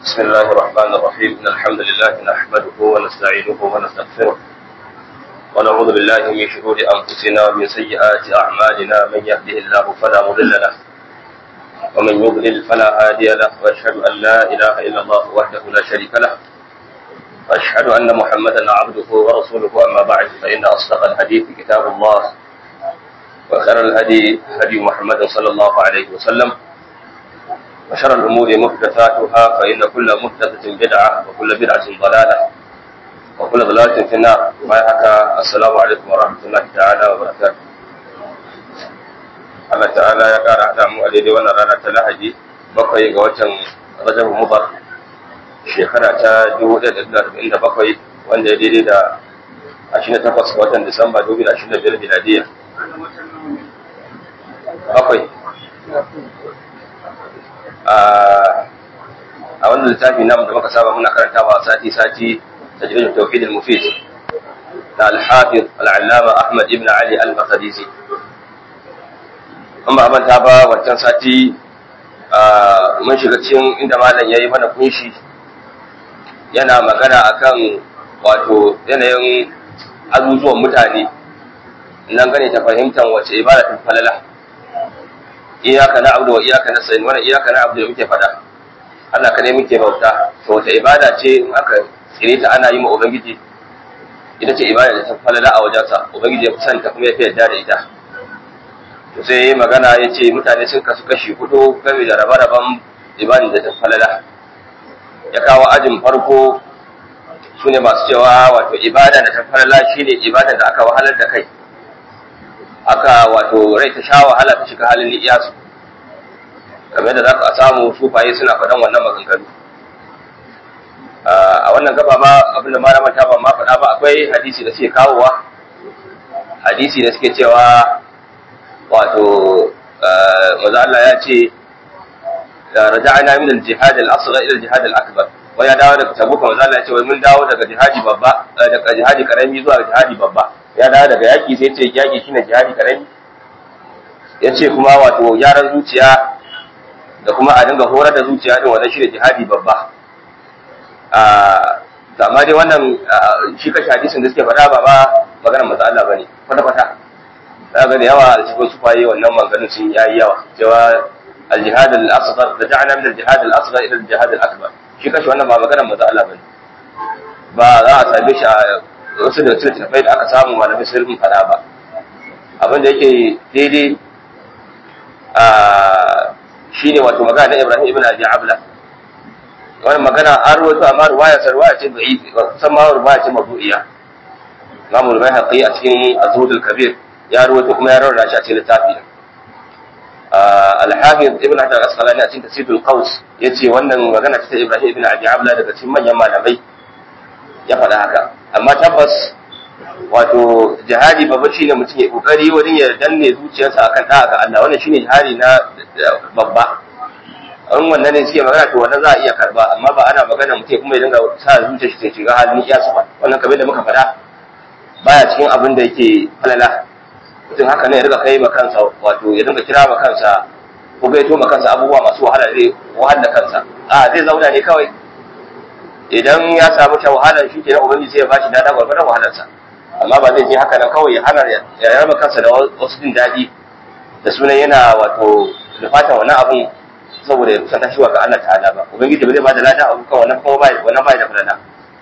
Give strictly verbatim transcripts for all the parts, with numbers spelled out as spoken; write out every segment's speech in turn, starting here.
بسم الله الرحمن الرحيم إن الحمد لله نحمده ونستعينه ونستغفره ونعوذ بالله من شرور أنفسنا ومن سيئات أعمالنا من يهده الله فلا مضل له ومن يضلل فلا هادي له وأشهد أن لا إله إلا الله وحده لا شريك له وأشهد أن محمدا عبده ورسوله أما بعد فإن أصدق الحديث كتاب الله وخير الهدي هدي محمد صلى الله عليه وسلم وشر الأمور محدثاتها فإن كل محدثة بدعة وكل بدعة ضلالة وكل ضلالة في النار وهكذا السلام عليكم ورحمة الله تعالى وبركاته Allah ta'ala ya ƙara haɗa mu a daidai wannan rana ta Lahadi bakwai ga watan Rajab Mudar shekara ta dubu ɗaya da ɗari arba'in da bakwai wanda ya daidai da ashirin da takwas ga watan Disamba dubu biyu da ashirin da biyar miladiya. Bakwai. A wannan littafi namu da muka saba muna karantawa sati-sati tajridul tauhid al-mufid da al-hafiz al-allama Ahmad ibn Ali al-Maqdisi. Amma ban ta ba wancan sati mun shiga cikin inda malam yayi mana kunshi yana magana akan wato yanayin azuzuwan mutane nan gane ta fahimtar wace ibada ta falala iyaka na'budu wa iyaka nasta'in wannan iyaka na'budu da muke fada Allah ka ne muke bauta to wata ibada ce in aka tsire ta ana yi ma ubangiji ita ce ibada da ta falala a wajensa ubangiji ya fi santa kuma ya fi yarda da ita to sai yayi magana yace mutane sun kasu kashi hudu game da rabe-raben ibada da ta falala ya kawo ajin farko sune masu cewa wato ibada da ta falala shine ibada da aka wahalar da kai aka wato rai ta sha wahala ta shiga halin iyasu kamar da za ka samu sufaye suna faɗan wannan maganganu a wannan gaba ma abinda ma ramata ban ma faɗa ba akwai hadisi da suke kawowa hadisi da suke cewa wato maza Allah ya ce raja'ana min al-jihad al-asghar ila al-jihad al-akbar wai ya dawo daga tabuka maza Allah ya ce wai mun dawo daga jihadi babba daga jihadi karami zuwa jihadi babba ya dawo daga yaki sai ce yaki shine jihadi karami yace kuma wato yaran zuciya da kuma a dinga horar da zuciya din wannan shine jihadi babba ah amma dai wannan shi kashi hadisin da suke faɗa ba ba maganar manzo Allah bane kwata kwata daga da yawa cikin sufaye wannan maganar sun yayi yawa cewa al-jihad al-asghar da ja'ala min al-jihad al-asghar ila al-jihad al-akbar shi kashi wannan ba maganar manzo Allah bane ba za a same shi a wasu da cikin tafai da aka samu malamai sun faɗa ba abin da yake daidai a shine wato magana na Ibrahim ibn Abi Abla wannan magana an rawaito amma ruwaya ta ruwaya ce da'i kusan ma ruwaya ce mabu'iya Imam al-Baihaqi a cikin Az-Zuhd al-Kabir ya rawaito kuma ya rawaita shi a cikin littafi al-Hafiz ibn Hajar al-Asqalani a cikin Tafsir al-Qaws yace wannan magana ta Ibrahim ibn Abi Abla daga cikin manyan malamai ya faɗa haka amma tabbas wato jihadi babba shine mutum ya kokari wajen ya danne zuciyarsa akan da'a ga Allah wannan shine jihadi na babba an wannan ne suke magana to wannan za a iya karba amma ba ana magana mutum kuma ya dinga sa zuciyar shi ta shiga halin iyasu ba wannan kamar da muka faɗa baya cikin abin da yake falala mutum haka ne ya riga kai ma kansa wato ya dinga kira ma kansa ko gaito ma kansa abubuwa masu wahala zai wahala kansa a zai zauna ne kawai idan ya samu ta wahala shi ke na ubangiji sai ya bashi dada gwargwadon wahalarsa amma ba zai je haka nan kawai ya hana ya raba kansa da wasu jin daɗi da sunan yana wato da fatan wannan abun saboda ya kusanta shi wa ga Allah ta'ala ba ubangiji ba zai bada lada abu kan wannan kuma bai wannan bai da falala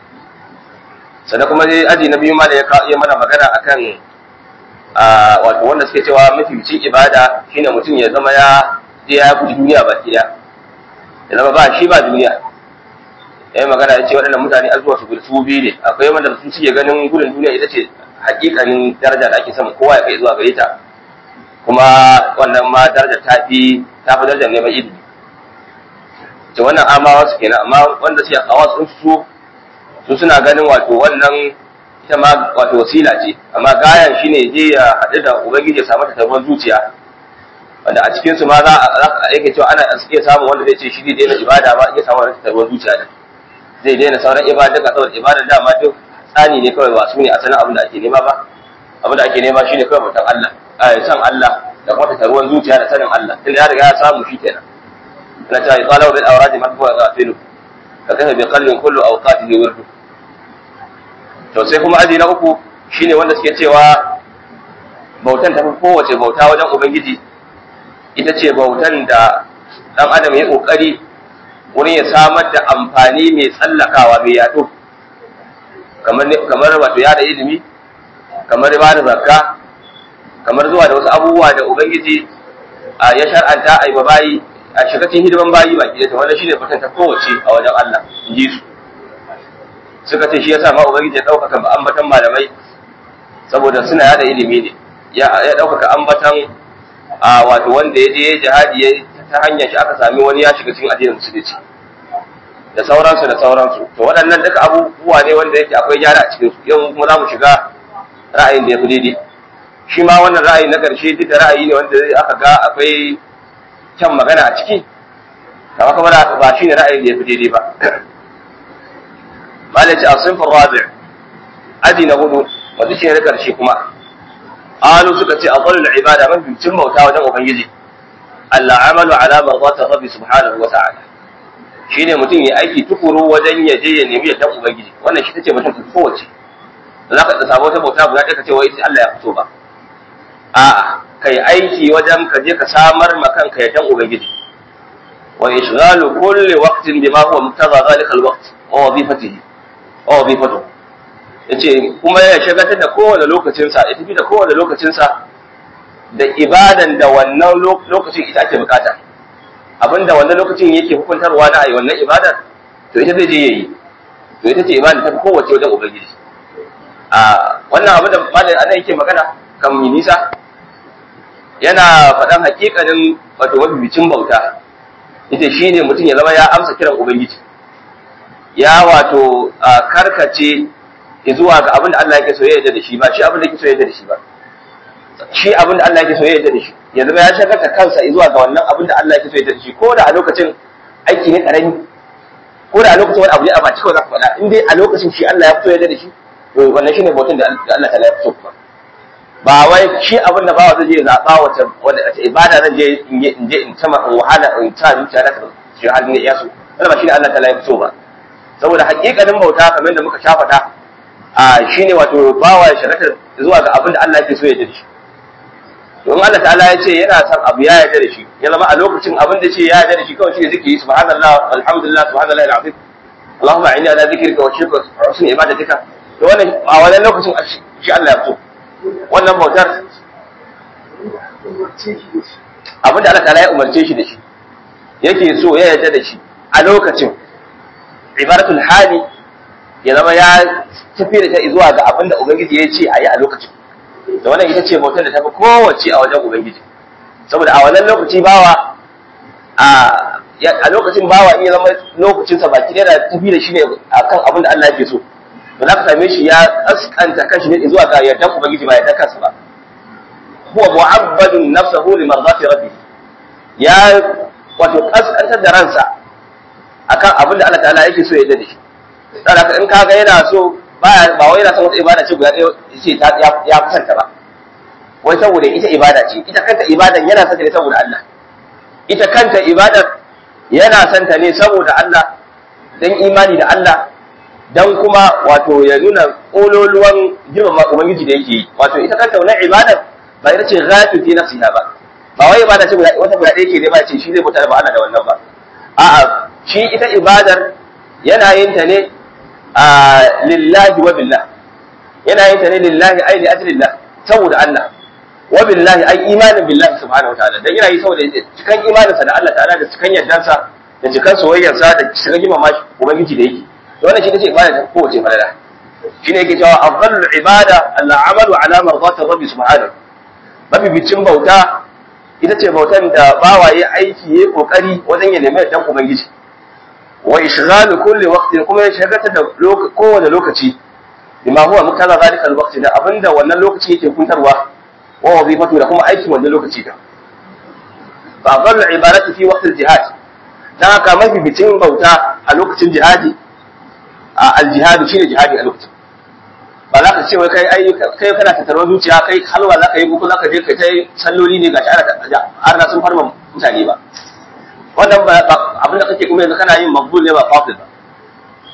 sannan kuma dai aji na biyu ma da ya yi mana magana akan wato wanda suke cewa mafificin ibada shine mutum ya zama ya je ya guji duniya baki ɗaya ya zama ba shi ba duniya yayin magana ya ce waɗannan mutane azuwa su su biyu ne akwai wanda su suke ganin gudun duniya ita ce hakikanin daraja da ake samu kowa ya kai zuwa gare ta kuma wannan ma daraja ta fi ta fi darajar neman ilimi to wannan amawa su kenan amma wanda suke kawo sun su su suna ganin wato wannan ita ma wato wasila ce amma gayan shine je ya haɗu da ubangiji ya samu ta zuciya wanda a cikin su ma za a yake cewa ana suke samun wanda zai ce shi zai daina ibada ba ya samu ta zuciya da zai daina sauran ibada daga saboda ibada dama duk tsani ne kawai ba su ne asalin abin da ake nema ba abin da ake nema shine kawai mutan Allah a san Allah da kuma taruwan zuciya da sanin Allah tunda ya riga ya samu shi kenan na ta yi qala bil awradi marfu wa ghafilu ka kafa bi qalbin kullu awqatihi wirdu. To sai kuma aji na uku shine wanda suke cewa bautan ta fi kowace bauta wajen ubangiji ita ce bautan da dan adam ya kokari wurin ya samar da amfani mai tsallakawa mai yaɗo, kamar kamar wato yada ilimi, kamar ba da zakka, kamar zuwa da wasu abubuwa da ubangiji ya shar'anta a yi bayi a shiga cikin hidiman bayi baki da wanda shine bautan ta kowace a wajen Allah in ji su. Suka ce shi yasa ma ubangiji ya ɗaukaka ambatan malamai saboda suna yada ilimi ne, ya ɗaukaka ambatan a wato wanda ya je jihadi ya ta hanyar shi aka sami wani ya shiga cikin addinin musulunci da sauransu da sauransu. To waɗannan duka abubuwa ne wanda yake akwai gyara a cikin su. Yau kuma za mu shiga ra'ayin da ya fi daidai. Shi ma wannan ra'ayi na ƙarshe duk da ra'ayi ne wanda aka ga akwai kyan magana a ciki, kama kuma ba shi ne ra'ayin da ya fi daidai ba. Malaci a sunfin rabi' aji na hudu wanda shi ne na ƙarshe kuma qalu suka ce afdalul ibada mafi cin bauta wajen ubangiji Allah amalu ala mardatir rabbi subhanahu wa ta'ala, shine mutum ya aiki tukuru wajen ya je ya nemi yardan ubangiji. Wannan shi tace mutum kowace za ka samu wata bauta guda ɗaya ka ce wai sai Allah ya fito ba, a'a kai aiki wajen ka je ka samar ma kanka yardan ubangiji. wa ishghalu kulli waqtin bima huwa muqtada zalika alwaqt wa wazifatihi wa wazifatuhu, yace kuma ya shagatar da kowane lokacinsa, ya tafi da kowane lokacinsa da ibadan da wannan lokacin ita ake bukata, abinda wannan lokacin yake hukuntarwa na ayi wannan ibadar to ita zai je yayi, to ita ce ibada ta kowace wajen ubangiji. A wannan abin da malam Allah yake magana kan yi nisa yana faɗan hakikanin wato mabibicin bauta ita shine mutum ya zama ya amsa kiran ubangiji, ya wato karkace zuwa ga abin da Allah yake so ya yarda da shi ba shi abin da yake so ya yarda da shi ba shi abin da Allah yake so ya yarda da shi ya zama ya shagarta kansa zuwa ga wannan abin da Allah yake so ya yarda da shi, ko da a lokacin aiki ne karami, ko da a lokacin wani abu ne a ba cikin za ka faɗa, in dai a lokacin shi Allah ya fito ya yarda da shi to wannan shine bautan da Allah ta ya fito ba. Ba wai shi abin da bawa zai je zaɓa wata wata ibada zan je in je in je in ta wahala in ta zuciya ta shi halin ne ya so, wannan ba shine Allah ta ya fito ba. Saboda haƙiƙanin bauta kamar yadda muka shafata a shine wato bawa ya shagata zuwa ga abin da Allah yake so ya yarda da shi. Don Allah ta'ala ya ce yana son abu ya yarda da shi, ya zama a lokacin abin da ce ya yarda da shi kawai shine zikiri subhanallah alhamdulillah subhanallahi alazim Allahumma inni ala zikrika wa shukrika wa husni ibadatika. To wannan a wannan lokacin shi Allah ya fito. Wannan bautar abin da Allah ta'ala ya umarce shi da shi yake so ya yarda da shi a lokacin ibaratul hali ya zama ya tafi da ta zuwa ga abin da ubangiji ya ce a yi a lokacin. Da wannan ita ce bautar da ta fi kowace a wajen ubangiji, saboda a wannan lokaci bawa a lokacin bawa in ya zama lokacinsa baki ɗaya da tafi da shi ne a kan abin da Allah yake so, to za ka same shi ya kaskanta kanshi ne zuwa ga yardan ubangiji ba yardan kansa ba. huwa mu'abbadun nafsahu li mardati rabbi, ya wato kaskantar da ransa akan abin da Allah ta'ala yake so ya yarda da shi. Dan haka in kaga yana so ba ba wai yana son wata ibada ce guda ɗaya ce ta ya kusanta ba, wai saboda ita ibada ce, ita kanta ibadan yana son ta ne saboda Allah, ita kanta ibadar yana son ta ne saboda Allah, dan imani da Allah, dan kuma wato ya nuna kololuwan girmama ubangiji da yake yi. Wato ita kanta wannan ibadar ba ita ce ghatu fi nafsiha ba, ba wai ibada ce wata guda ɗaya ke ne ba ce shi zai bauta ba Allah da wannan ba, a'a shi ita ibadar yana yin ta ne a lillahi wa billah, yana yin ta ne lillahi ai li ajlillah saboda Allah, wa billahi ai imanin billahi subhanahu wa ta'ala, dan yana yi saboda cikan imaninsa da Allah ta'ala da cikan yardansa da cikan soyayyarsa da cikan girmama shi ubangiji da yake. To wannan shi ne ibada ta kowace falala, shine yake cewa afdalul ibada al-amalu ala mardati rabbi subhanahu, mabibicin bauta ita ce bautan da bawaye aiki yayi kokari wajen ya nemi yardan ubangiji. Wa ishghalu kulli waqtin, kuma ya shagata da kowane lokaci bima huwa muktala zalika alwaqti, da abinda wannan lokaci yake kuntarwa, wa wazifatu, da kuma aikin wannan lokaci da. Fa afdalu ibadati fi waqti aljihad, dan haka mafi bitin bauta a lokacin jihadi, a aljihad shine jihadi a lokacin. Ba za ka ce wai kai ai kai kana tatarwa zuciya, kai halwa za ka yi ko za ka je kai tai salloli ne ga har na sun farma mutane ba. Wannan ba abin da kake kuma yanzu kana yin maqbul ne ba fadil ba,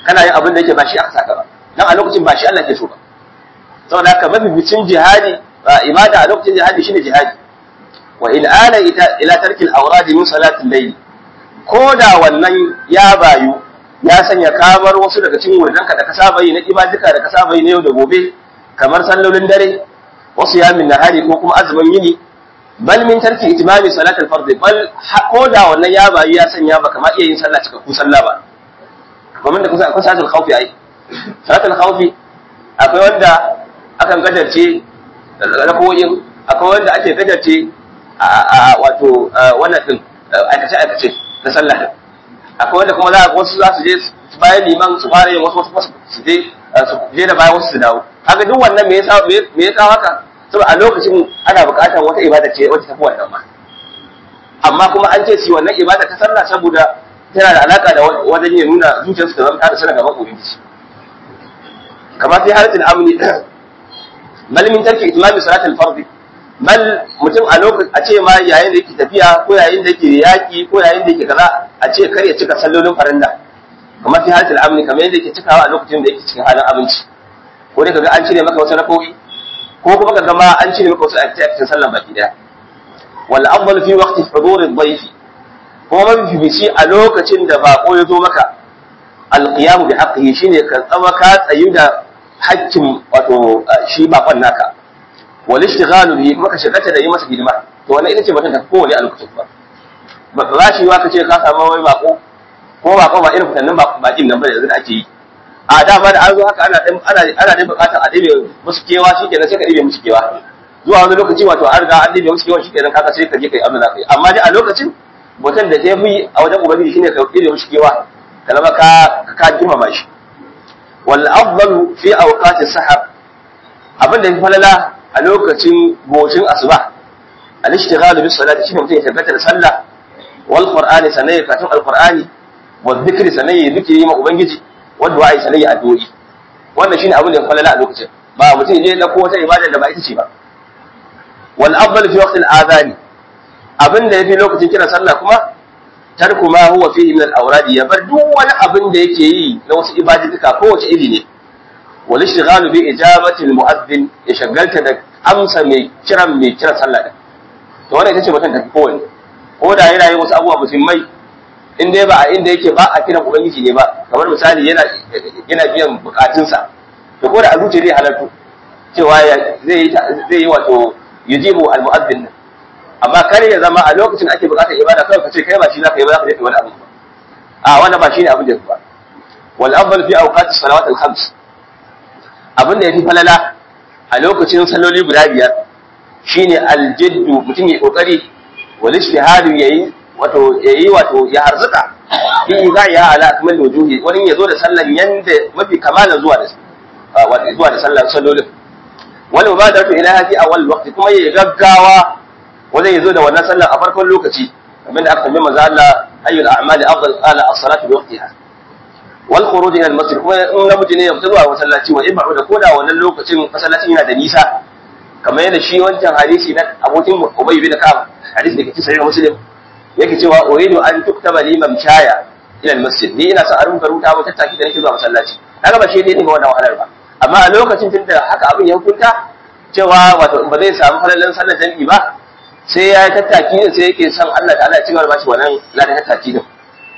kana yin abin da yake ba shi aka saka ba dan a lokacin ba shi Allah ke so ba saboda haka mabibicin jihadi ibada a lokacin jihadi shine jihadi wa in ala ila tarki al-awrad min salati al-layl ko da wannan ya bayu ya sanya kamar wasu daga cikin wurdanka da ka saba yi na ibadika da ka saba yi na yau da gobe kamar sallolin dare wasu yamin nahari ko kuma azumin yini bal min tarki itimami salatul fard bal ko da wannan ya bayu ya sanya ba kamar iya yin sallah cikakku sallah ba kamar da kusa akwai salatul khawfi ai salatul khawfi akwai wanda akan gajarce rakoyin akwai wanda ake gajarce a wato wannan din aikace aikace na sallah din akwai wanda kuma za a wasu za su je bayan liman su fara yin wasu wasu su je su je da bayan wasu su dawo haka duk wannan me yasa me ya kawo haka saboda a lokacin ana buƙatar wata ibada ce wacce tafi wannan ma amma kuma an ce shi wannan ibada ta sallah saboda tana da alaka da wajen ya nuna zuciyarsu ta zama ta da sanar gaban ubangiji kamar fi halatul amni bal min tarki itmami salatul fard bal mutum a lokacin a ce ma yayin da yake tafiya ko yayin da yake yaki ko yayin da yake kaza a ce kar ya cika sallolin farilla kamar fi halatul amni kamar yadda yake cikawa a lokacin da yake cikin halin abinci ko dai kaga an cire maka wata rakowi ko kuma kaga ma an cire maka wasu a cikin sallan baki daya wal afdal fi waqti hudur ad-dayf ko mafi bici a lokacin da bako ya zo maka al-qiyam bi haqqihi shine ka tsama ka tsayu da haƙƙin wato shi bakon naka wal ishtighalu bi maka shagata da yi masa hidima to wannan ita ce batun da kowane a lokacin ba ba shi wa kace ka samu wai bako ko bako ba irin fitannin bakin nan ba da yanzu da ake yi a dama da an zo haka ana ana ana da bukatar a dibe musu kewa shikenan sai ka dibe musu kewa zuwa wani lokaci wato an riga an dibe musu kewa shikenan kaga sai ka je kai abin da kai amma dai a lokacin mutum da ya fi a wajen ubangiji shine ka dibe musu kewa ka zama ka ka girmama shi wal afdalu fi awqati sahar abin da ya falala a lokacin goshin asuba al-ishtighalu bis salati shine mutum ya tabbata da sallah wal qur'ani sanai katun al-qur'ani wa dhikri sanai dhikri ma ubangiji wanda wa'ai sanai addu'o'i wannan shine abin da ya falala a lokacin ba mutum ya je da ko wata ibada da ba ita ce ba wal afdal fi waqti al-adhan abin da yafi lokacin kira sallah kuma tarku ma huwa fihi min al-awrad ya bar duk wani abin da yake yi na wasu ibadatuka ko wace iri ne wal ishtighalu bi ijabati al-mu'adhdhin ya shagalta da amsa mai kiran mai kira sallah din to wannan ita ce mutum tafi kowanne ko da yana yin wasu abubuwa muhimmai in dai ba a inda yake ba a kiran ubangiji ne ba kamar misali yana yana biyan bukatunsa to ko da a zuciya zai halartu cewa zai zai yi wato yujibu al-mu'adhdhin amma kare ya zama a lokacin ake bukatar ibada kawai ka ce kai ba shi zaka yi ba zaka je kai wani abu ba a wannan ba shine abin da ba wal afdal fi awqati salawat al-khams abin da yafi falala a lokacin salloli guda biyar shine al-jiddu mutum ya kokari wal ijtihadu yayi wato yayi wato ya harzuka fi za ya ala akmal wujuhi wani yazo da sallan yanda mafi kamala zuwa da wato zuwa da sallan sallolin wal mubadatu ila hadi awal waqti kuma yayi gaggawa wanda yazo da wannan sallan a farkon lokaci kamar da aka tambaye manzo Allah ayyul a'mali afdal ala as-salatu bi waqtiha wal khuruj ila al-masjid kuma in namiji ne ya fita zuwa masallaci wa ibadu da koda wannan lokacin masallacin yana da nisa kamar yadda shi wancan hadisi na abokin Ubay bin Ka'ab hadisi da ke cikin sahih Muslim yake cewa uridu an tuktaba li mamshaya ila al-masjid ni ina son a rubuta rubuta mu tattaki da nake zuwa masallaci kaga ba shi ne ba wannan wahalar ba amma a lokacin tunda haka abin ya hukunta cewa wato ba zai samu halalan sallar jami'i ba sai ya tattaki ne sai yake son Allah ta'ala ya cigaba da bashi wannan ladan tattaki din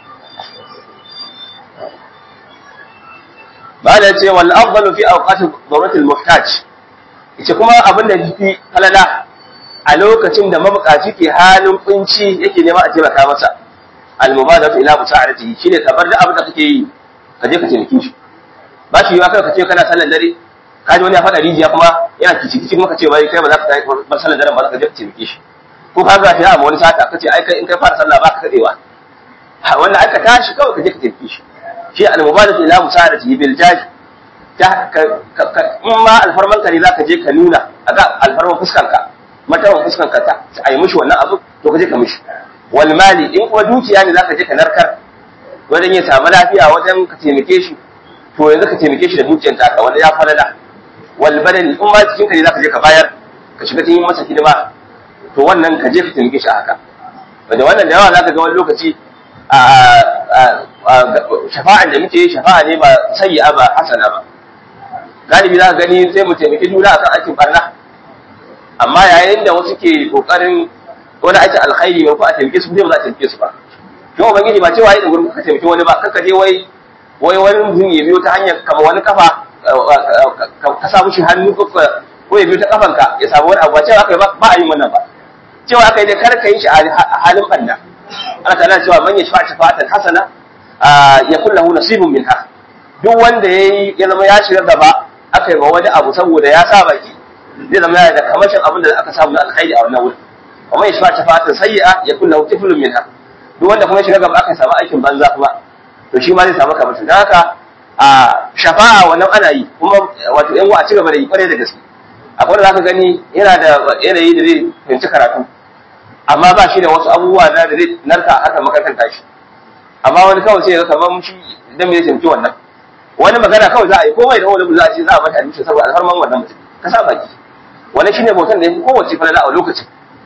ba da ce wal afdalu fi awqati darurati al-muhtaj yace kuma abin da fi halala a lokacin da mabukaci ke halin kunci yake nema a taimaka masa al-mubadatu ila musa'adatihi shine ka bar da abin da kake yi ka je ka taimake shi ba shi yiwa kai ka ce kana sallar dare ka ji wani ya faɗa rijiya kuma yana kici kici kuma ka ce bai kai ba za ka yi ba sallar dare ba za ka je ka taimake shi ko ka ga ta amma wani sata ka ce ai kai in kai fara sallah ba ka kadewa wannan aka tashi kawai ka je ka taimake shi shi al-mubadatu ila musa'adatihi bil jaji ta in ma alfarman ka ne za ka je ka nuna a ga alfarman fuskanka matawan fuskanka ta a yi mishi wannan abu to ka je ka mishi wal mali in kuma dukiya ne za ka je ka narkar wajen ya samu lafiya wajen ka taimake shi to yanzu ka taimake shi da dukiyar taka wanda ya falala wal badani in ma cikin ka ne za ka je ka bayar ka shiga cikin masa hidima to wannan ka je ka taimake shi a haka wanda wannan da yawa za ka ga wani lokaci shafa'an da muke shafa'a ne ba sayyi'a ba hasana ba galibi za ka gani sai mu taimaki juna akan aikin barna amma yayin da wasu ke kokarin wani aikin alkhairi ko a taimake su ba za a taimake su ba to ubangiji ba cewa yi da gurin ka taimaki wani ba kanka je wai wai wani mutum ya biyo ta hanyar kama wani kafa ka sa mushi hannu ko ko ya biyo ta kafanka ya samu wani abu ba cewa aka yi ba a yi wannan ba cewa aka yi da kar ka yi shi a halin banda Allah ta'ala cewa man yashfa shafa'atan hasana yakul lahu nasibun minha duk wanda yayi ya zama ya shiga gaba aka yi wa wani abu saboda ya sa baki zai zama yana da kamashin abin da aka samu na alkhairi a wannan wurin wa man yashfa shafa'atan sayyi'a yakul lahu kiflun minha duk wanda kuma ya shiga gaba aka samu aikin banza kuma to shi ma zai samu kamashin dan haka a shafa'a wannan ana yi kuma wato yan uwa a ci gaba da yi kware da gaske akwai da zaka gani yana da yanayi da zai fahimci karatu amma ba shi da wasu abubuwa na da zai narka haka makarantar shi amma wani kawai sai ya kamar shi idan me zai wannan wani magana kawai za a yi komai da wani za a ce za a mata admission saboda alfarman wannan mutum ka sa baki wani shine bautan da yake kowace falala a lokacin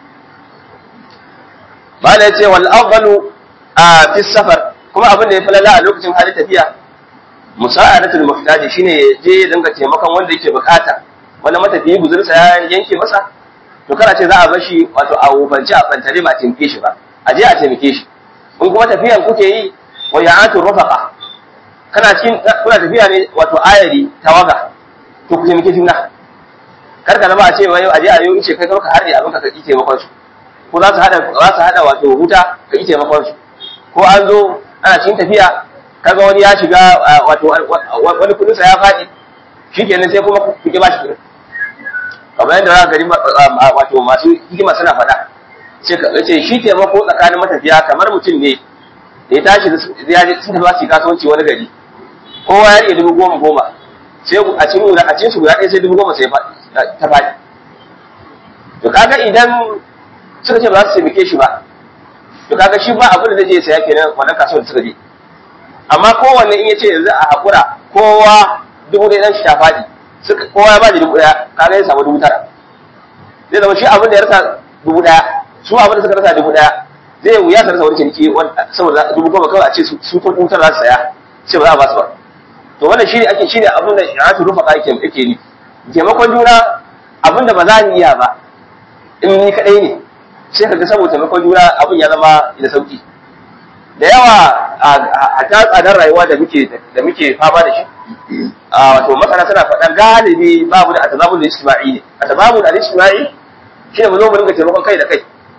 ba da yace wal afdalu a fi safar kuma abin da ya falala a lokacin halin tafiya musa'adatul muhtaji shine je ya dinga taimakon wanda yake bukata wani matafiyi guzursa ya yanke masa to kana ce za a bar shi wato a wufance a fantare ba a taimake shi ba a je a taimake shi in kuma tafiyan kuke yi wa ya'atu rufaqa kana cikin kuna tafiya ne wato ayari tawaga to ku taimake juna kar ka zama a ce wai a je a yi ice kai ka harde abin ka ka kike makon su ko za su hada za su hada wato huta ka kike makon su ko an zo ana cikin tafiya kaga wani ya shiga wato wani kudin sa ya fadi shikenan sai kuma ku ke bashi kudin kamar yadda za ka gari wato masu hikima suna faɗa ce shi taimako tsakanin matafiya kamar mutum ne da ya tashi ya je sun tafi su kasuwanci wani gari kowa ya rike dubu goma goma sai a cikin guda a cikin su guda ɗaya sai dubu goma sai ta faɗi to kaga idan suka ce ba za su taimake shi ba to kaga shi ba abin da zai je saya kenan wannan kasuwar da suka je amma kowanne in ya ce yanzu a haƙura kowa dubu ɗaya ɗan shi ta faɗi kowa ya ba da dubu ɗaya kaga ya samu dubu tara zai zama shi abin da ya rasa dubu ɗaya su abin da suka rasa dubu ɗaya zai wuya su rasa wani ciniki saboda dubu goma kawai a ce su ko dubu tara za su saya sai ba za a ba su ba to wannan shi ne ake shi ne abin da ya su rufa ƙarfi ake ni taimakon juna abin da ba za ni iya ba in ni kaɗai ne sai ka ga saboda taimakon juna abin ya zama da sauki da yawa a ta tsadar rayuwa da muke da muke fama da shi wato masana suna faɗan galibi babu da atazabul ijtima'i ne atazabul ijtima'i shi ne mu zo mu dinga taimakon kai da kai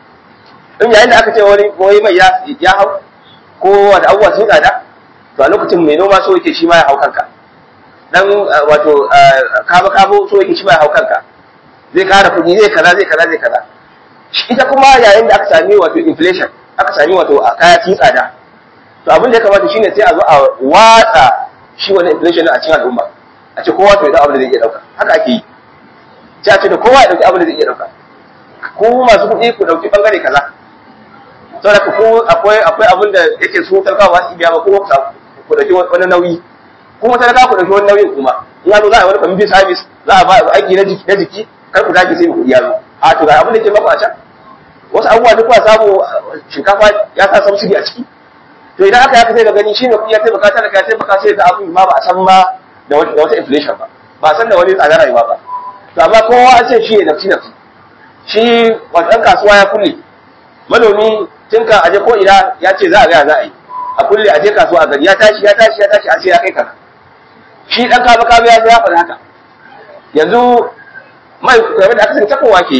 in yayin da aka ce wani wani mai ya ya hau ko wanda abubuwa sun tsada to a lokacin mai noma so yake shi ma ya hau kanka dan wato kaba kabo so yake shi ma ya hau kanka zai kara kuɗi zai kaza zai kaza zai kaza ita kuma yayin da aka sami wato inflation aka sami wato a kaya sun tsada to abin da ya kamata shine sai a zo a watsa shi wani inflation a cikin al'umma a ce kowa to ya abin da zai iya dauka haka ake yi sai a ce da kowa ya dauki abin da zai iya dauka ko masu kuɗi ku dauki bangare kaza saboda ko akwai akwai abin da yake su talakawa su biya ba ko ku dauki wani nauyi kuma talaka ku dauki wani nauyin kuma in ya zo za a yi wani community service za a ba aiki na jiki na jiki kar ku dage sai ku iya zo a to ga abin da ke maku a can wasu abubuwa duk ba samu shinkafa ya sa subsidy a ciki to idan aka yaka sai ga gani shine kuɗi ya taimaka talaka ya taimaka sai ga abin ma ba a san ma da wata inflation ba ba a san da wani tsadar rayuwa ba to amma kowa an ce shi ne nafsi nafsi shi wannan kasuwa ya kulle manomi tun kan aje ko ina ya ce za a ga za a yi a kulle aje kasuwa a gari ya tashi ya tashi ya tashi a ce ya kai kana shi dan kaba kaba ya ya faɗa haka yanzu mai kamar da aka sani takowa ke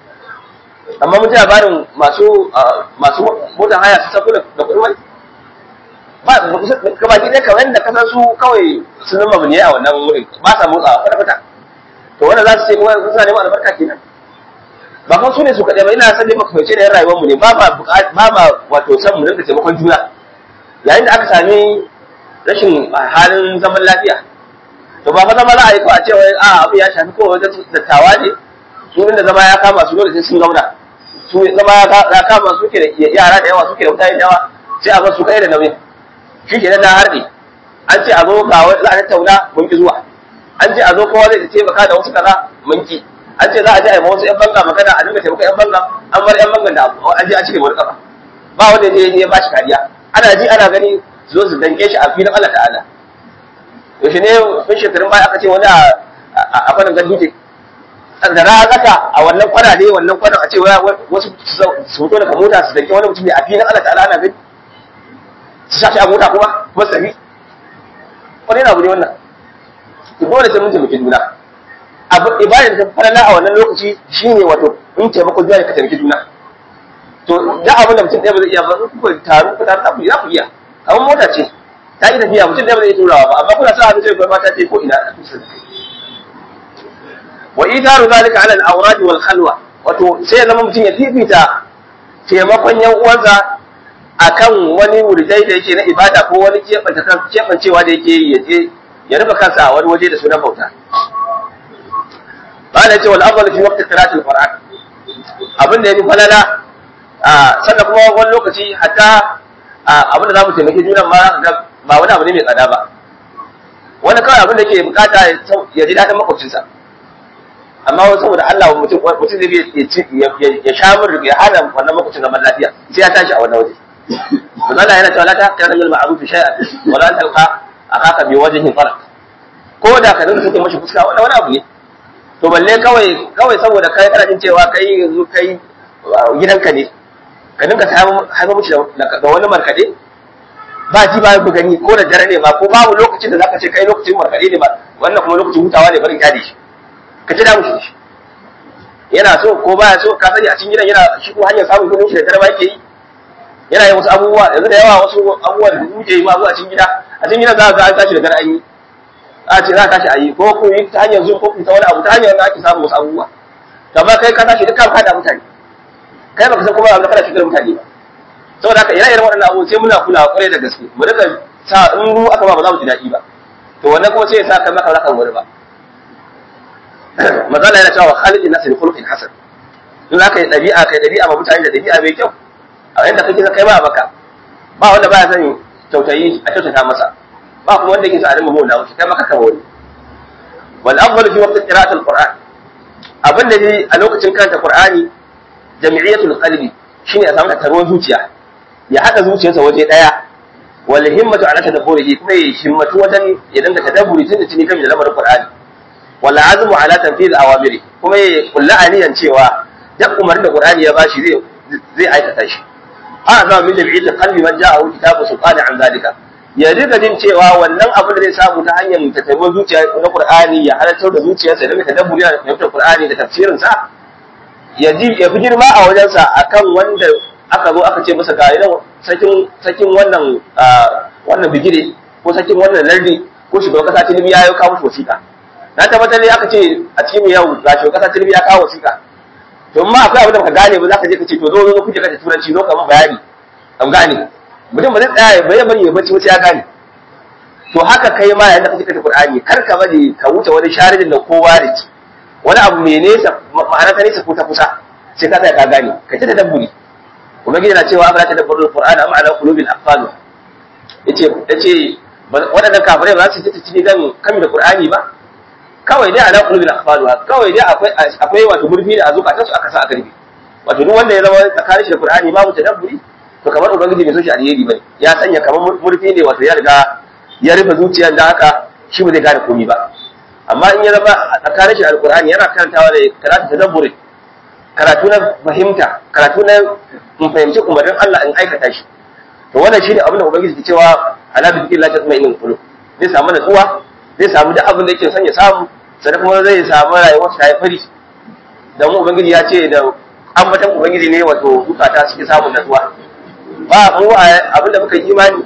amma mun ji labarin masu masu motar haya su tafi da kuɗin mai ba gaba ki dai kamar da kasan su kawai sun zama ne a wannan wurin ba sa motsawa kwata kwata to wanda za su ce kuma suna neman albarka kenan ba kan su ne su kaɗai ba ina san dai maka fahimce da yan rayuwar mu ne ba ma ba ma wato san mu rinka taimakon juna yayin da aka sami rashin halin zaman lafiya to ba fa zama za a yi ko a ce wai a abu ya shafi ko wajen dattawa ne su da zama ya kama su dole sai sun zauna su zama ya kama su ke da yara da yawa suke da mutane da yawa sai a bar su kai da nauyin shi ke na harbe an ce a zo ga za a tattauna mun ki zuwa an ce a zo kowa zai taimaka da wasu kaza mun ki an ce za a je a yi wasu yan banga magana a dinga taimaka yan banga an bar yan bangan da an je a cire wani kafa ba wanda ya je ya ba shi kariya ana ji ana gani su zo su danke shi a filin Allah ta'ala yaushe ne sun shekarun baya aka ce wani a kwanan ganduje da rana tsaka a wannan kwana ne wannan kwanan a ce wasu su fito daga mota su danke wani mutum ne a filin Allah ta'ala ana gani su sa shi a mota kuma kuma sami wani yana abu ne wannan dole sai mun taimaki juna abu ibada da farala a wannan lokaci shine wato in taimako juna ka taimaki juna to da abin da mutum ɗaya ba zai iya ba ku taru ku taru ku ya ku iya kamar mota ce ta yi tafiya mutum ɗaya ba zai iya turawa ba amma kuna sa hannu sai mata ce ko ina wa itharu zalika ala al-awrad wal khalwa wato sai ya zama mutum ya fifita taimakon yan uwansa akan wani wurdai da yake na ibada ko wani kebancewa da yake yaje ya rufe kansa a wani waje da sunan bauta bala ce wal afdal fi waqti qira'atil qur'an abin da yafi falala sannan kuma wani lokaci hatta abin da zamu taimake junan ma ba wani abu ne mai tsada ba wani kawai abin da yake bukata ya ji dadin makwabcinsa amma wani saboda Allah mutum mutum zai ya sha mur ya hana wannan makwabcin zaman lafiya sai ya tashi a wannan waje Allah yana cewa la ta kana lil ma'ruf shay'an wa la talqa akaka bi wajhin talaq ko da ka dinga kake mashi fuska wannan wani abu ne to balle kawai kawai saboda kai kana jin cewa kai yanzu kai gidanka ne ka dinga haifar mishi da wani markade ba ji ba ku gani ko da dare ne ma ko babu lokacin da zaka ce kai lokacin markade ne ba wannan kuma lokacin hutawa ne barin kyade shi ka ci da mushi shi yana so ko baya so ka sani a cikin gidan yana shi ko hanyar samun kudin shi da dare ba yake yi yana yin wasu abubuwa yanzu da yawa wasu abubuwa da muke yi ma zuwa cikin gida a cikin gidan za ka an tashi da dare an yi a ce za ka tashi a yi ko ku yi ta hanyar zuwa ko ku ta wani abu ta hanyar da ake samun wasu abubuwa amma kai ka tashi dukkan kada mutane kai baka san kuma abin da kana shigar mutane ba saboda haka ire iren waɗannan abubuwa sai muna kula kwarai da gaske mu rika sa in ru aka ba ba za mu ji daɗi ba to wannan kuma sai ya sa kai maka za ka wuri ba mazala yana cewa khalidin nasu bi khuluqin hasan in aka yi ɗabi'a kai ɗabi'a ma mutane da ɗabi'a mai kyau a yanda kake kai ba baka ba wanda baya son kyautayi a kyautata masa ba kuma wanda yake so a dinga mu da wuce kai maka kama wani wal afdalu fi waqti qira'atil qur'an abin da dai a lokacin karanta qur'ani jami'iyatul qalbi shine a samu tattaruwar zuciya ya hada zuciyarsa waje daya wal himmatu ala tadabburihi kuma ya himmatu wajen ya dinga tadabburi tun da tuni kan lamarin qur'ani wal azmu ala tanfidh awamiri kuma ya kulla aniyan cewa duk umarnin da qur'ani ya bashi zai zai aikata shi hada min jami'iyatul qalbi man ja'ahu kitabu sultani an zalika ya riga jin cewa wannan abin da zai samu ta hanyar tattaruwar zuciya na qur'ani ya halartar da zuciyarsa da tadabburi da fahimtar qur'ani da tafsirin sa ya ji ya fi girma a wajensa akan wanda aka zo aka ce masa ga idan sakin sakin wannan wannan bigire ko sakin wannan lardi ko shugaban kasa Tinubu ya yi kawo wasiƙa na tabbatar ne aka ce a cikin yau ga shugaban kasa Tinubu ya kawo wasiƙa to amma akwai abin da baka gane ba zaka je ka ce to zo zo kuje ka turanci zo ka mun bayani an gane mutum ba zai tsaya ba ya bari ya bacci wuce ya gane to haka kai ma yayin da kake karanta Qur'ani kar ka bari ka wuce wani sharidin da kowa da ci wani abu mai nesa ma'ana ta nesa ko ta kusa sai ka tsaya ka gane ka ta dabburi ubangiji na cewa abara ta dabburul qur'ani amma ala qulubil aqfal yace yace wadannan kafirai ba za su ci ci dan kami da qur'ani ba kawai dai ala qulubil aqfal kawai dai akwai akwai wato murfi da azuka ta su aka sa aka rubi wato duk wanda ya zama tsakanin shi da qur'ani babu tadabburi to kamar ubangiji bai so shi alheri bane ya sanya kamar murfi ne wato ya riga ya rufe zuciyar da haka shi ba zai gane komai ba amma in ya zama a tsakanin shi alkur'ani yana karantawa da karatu tadabburi karatu na fahimta karatu na in fahimci umarnin Allah in aikata shi to wannan shine abin da ubangiji ke cewa ala bi dhikri llahi tatma'innul qulub zai samu natsuwa zai samu duk abin da yake son ya samu sannan kuma zai samu rayuwar ta yi fari dan mu ubangiji ya ce da ambatan ubangiji ne wato zukata suke samun natsuwa ba mu abin da muka yi imani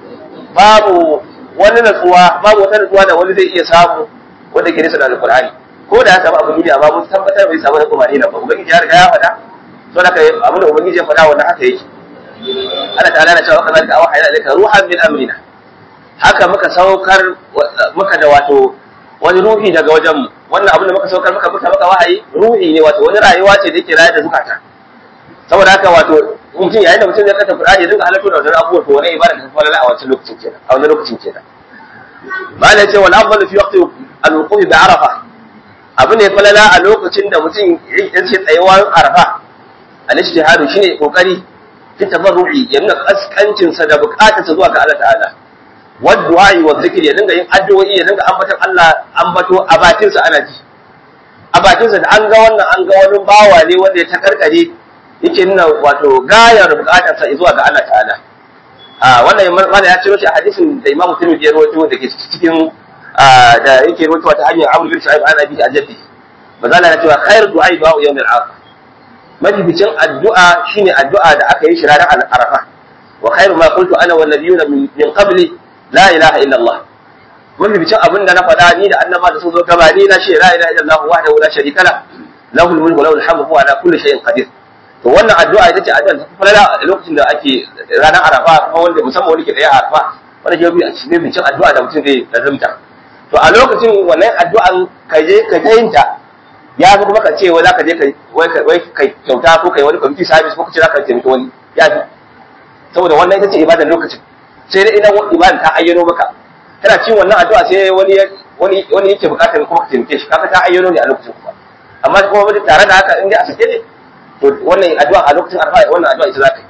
babu wani natsuwa babu wata natsuwa da wani zai iya samu wanda ke nisa da alqur'ani ko da ya samu abin duniya ba mun tabbatar bai samu da kuma ne ba ubangiji ya riga ya faɗa to haka abin da ubangiji ya faɗa wannan haka yake Allah ta'ala na cewa kazalika aw hayya alayka ruhan min amrina haka muka saukar muka da wato wani ruhi daga wajen mu wannan abin da muka saukar muka muka maka wahayi ruhi ne wato wani rayuwa ce da yake rayar da zukata saboda haka wato mutum yayin da mutum ya kanta Qur'ani dinga halarta da wannan abubuwa to wani ibada ta falala a wancan lokacin kenan a wannan lokacin kenan malai ce wal afdalu fi waqti al-wuquf bi arafa abu ne falala a lokacin da mutum ya ce tsayuwar arafa al-ijtihadu shine kokari fi tabarru'i ya nuna kaskancin sa da bukatar sa zuwa ga Allah ta'ala wa du'a wa zikri ya dinga yin addu'o'i ya dinga ambaton Allah ambato a bakin sa ana ji a bakin sa da an ga wannan an ga wani bawa ne wanda ya takarkare yake nuna wato gayar bukatar sa zuwa ga Allah ta'ala a wannan mana ya ciro shi a hadisin da Imam Tirmidhi ya rawaito da ke cikin da yake rawaito ta hanyar Amr bin Shu'aib ana bi ajadi bazala na cewa khairu du'a du'a yawmil akhir majibicin addu'a shine addu'a da aka yi shi ranar Arafa wa khairu ma qultu ana wan nabiyuna min qabli la ilaha illa Allah majibicin abin da na faɗa ni da annaba da sun zo gabani na shi la ilaha illa Allah wahdahu la sharika la lahul mulku wa lahul hamdu wa ala kulli shay'in qadir to wannan addu'a ita ce addu'a ta falala a lokacin da ake ranar Arafa kuma wanda musamman wani ke da Arafa wanda ke bi a cikin bincin addu'a da mutum zai lazumta to a lokacin wannan addu'an ka je ka tayinta ya fi kuma ka ce wai zaka je kai wai kai kyauta ko kai wani community service ko ka ce zaka taimaki wani ya fi saboda wannan ita ce ibadar lokacin sai dai idan ibadar ta ayyano maka kana cin wannan addu'a sai wani wani wani yake bukatar kuma ka taimake shi kaga ta ayyano ne a lokacin kuma amma kuma tare da haka in dai a sake ne to wannan addu'a a lokacin arfa wannan addu'a ita zaka yi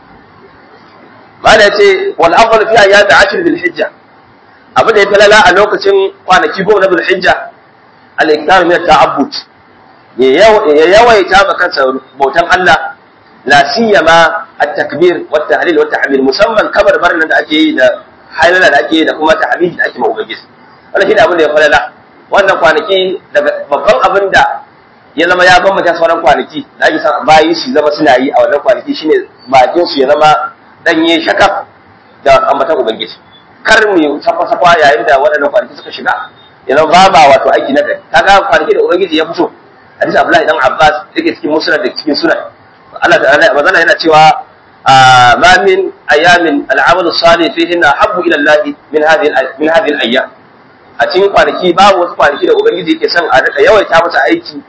bada yace wal afdal fi ayyam ashr bil hijja abu da ya falala a lokacin kwanaki goma na bil hijja al iktar min ta'abbud ya yawaita ma kansa bautan Allah la siyama at takbir wat tahlil wat tahmid musamman kamar barin da ake yi da halala da ake yi da kuma tahmid da ake ma ubangiji wannan shine abin da ya falala wannan kwanaki daga babban abin da ya zama ya bambanta sauran kwanaki da ake san bayi su zama suna yi a wannan kwanaki shine bakin su ya zama danye shakaf da ambatan ubangiji kar mu safa safa yayin da waɗannan kwanaki suka shiga ya zama ba ba wato aiki na kai kaga kwanaki da ubangiji ya fito hadisi Abdullahi dan Abbas yake cikin musnad da cikin sunan Allah ta'ala bazana yana cewa ma min ayamin al'amalu salih fihinna habbu ila Allah min hadhihi min hadhihi al-ayyam a cikin kwanaki babu wasu kwanaki da ubangiji yake son a rika yawaita masa aiki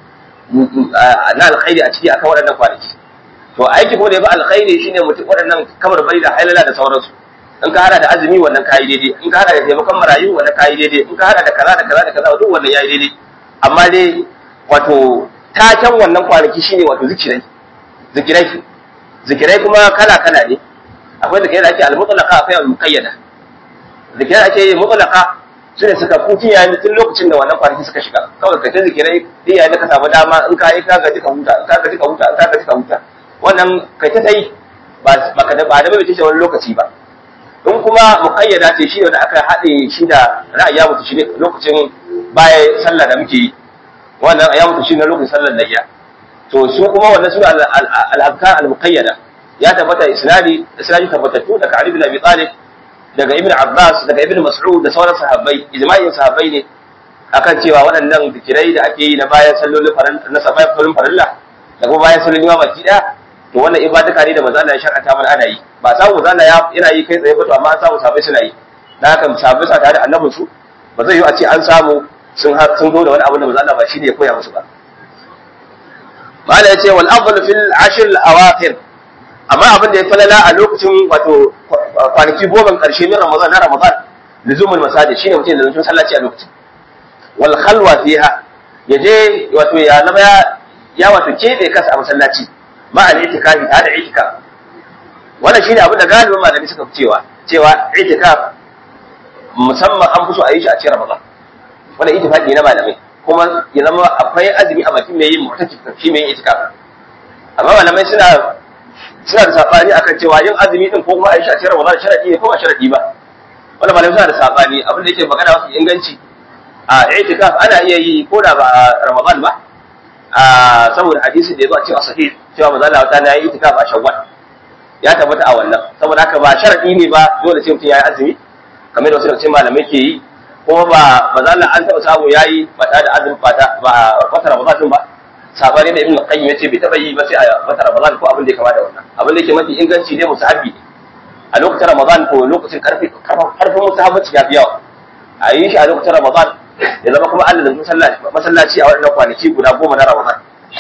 na alkhairi a ciki akan waɗannan kwanaki to aiki kuma da ya bi alkhairi shine mutum waɗannan kamar bari da halala da sauransu in ka hada da azumi wannan kayi daidai in ka hada da taimakon marayu wannan kayi daidai in ka hada da kaza da kaza da kaza duk wannan yayi daidai amma dai wato taken wannan kwanaki shine wato zikirai zikirai zikirai kuma kala kala ne akwai zikirai da ake al-mutlaqa akwai al-muqayyada zikirai ake yi mutlaqa sune suka kuki yayin tun lokacin da wannan kwanaki suka shiga kawai ka ta zikirai dai yayin da ka samu dama in ka yi ka gaji ka huta in ka gaji ka huta in ka gaji ka huta wannan kai ta tai ba ba da ba da bai ce wani lokaci ba in kuma muqayyada ce shi ne da aka haɗe shi da ra'ayi mutu shi ne lokacin baya sallah da muke yi wannan ya mutu shi ne lokacin sallar layya to su kuma wannan suna al-abkar al-muqayyada ya tabbata isnadi isnadi tabbatattu daga Ali bin Abi Talib daga Ibn Abbas daga Ibn Mas'ud da sauran sahabbai ijma'in sahabbai ne akan cewa waɗannan zikirai da ake yi na bayan sallolin farilla na sabayin farin farilla da kuma bayan sallolin ma baki daya to wannan ibadaka ne da manzo Allah ya shar'anta mana ana yi ba samu manzo Allah yana yi kai tsaye ba to amma an samu sahabbai suna yi dan haka sahabbai sa tare da annabin su ba zai yi a ce an samu sun sun zo da wani abu da manzo Allah ba shine ya koya musu ba mala yace wal afdal fil ashr al awakhir amma abin da ya falala a lokacin wato kwanaki goma karshe min Ramadan na Ramadan luzumul masajid shine mutum da zuwa sallaci a lokacin wal khalwa fiha yaje wato ya zama ya ya wato kebe kasa a masallaci ma al itikafi ta da itikaf wannan shine abin da galibin malami suka fi cewa cewa itikaf musamman an fi so a yi shi a cikin Ramadan wannan itifaqi na malamai kuma ya zama akwai azumi a bakin mai yin mu'takif shi mai yin itikaf amma malamai suna suna da sabani akan cewa yin azumi din ko kuma Aisha ce Ramadan sharadi ne ko ba sharadi ba wannan malamai suna da sabani abin da yake magana wasu inganci a itikaf ana iya yi ko da ba Ramadan ba a saboda hadisi da ya zo a cikin sahih cewa manzo Allah ta yi itikaf a Shawwal ya tabbata a wannan saboda haka ba sharadi ne ba dole sai mutum ya yi azumi kamar da wasu daga cikin malamai ke yi kuma ba manzo Allah an taɓa samu yayi ba tare da azumi ba ba wata Ramadan ba sabani da Ibn Qayyim yace bai taba yi ba sai a wata Ramadan ko abin da ya kama da wannan abin da yake mafi inganci ne musahabi ne a lokacin Ramadan ko lokacin karfi karfin musahabaci ya fi yawa a yi shi a lokacin Ramadan ya zama kuma Allah da masallaci masallaci a wannan kwanaki guda goma na Ramadan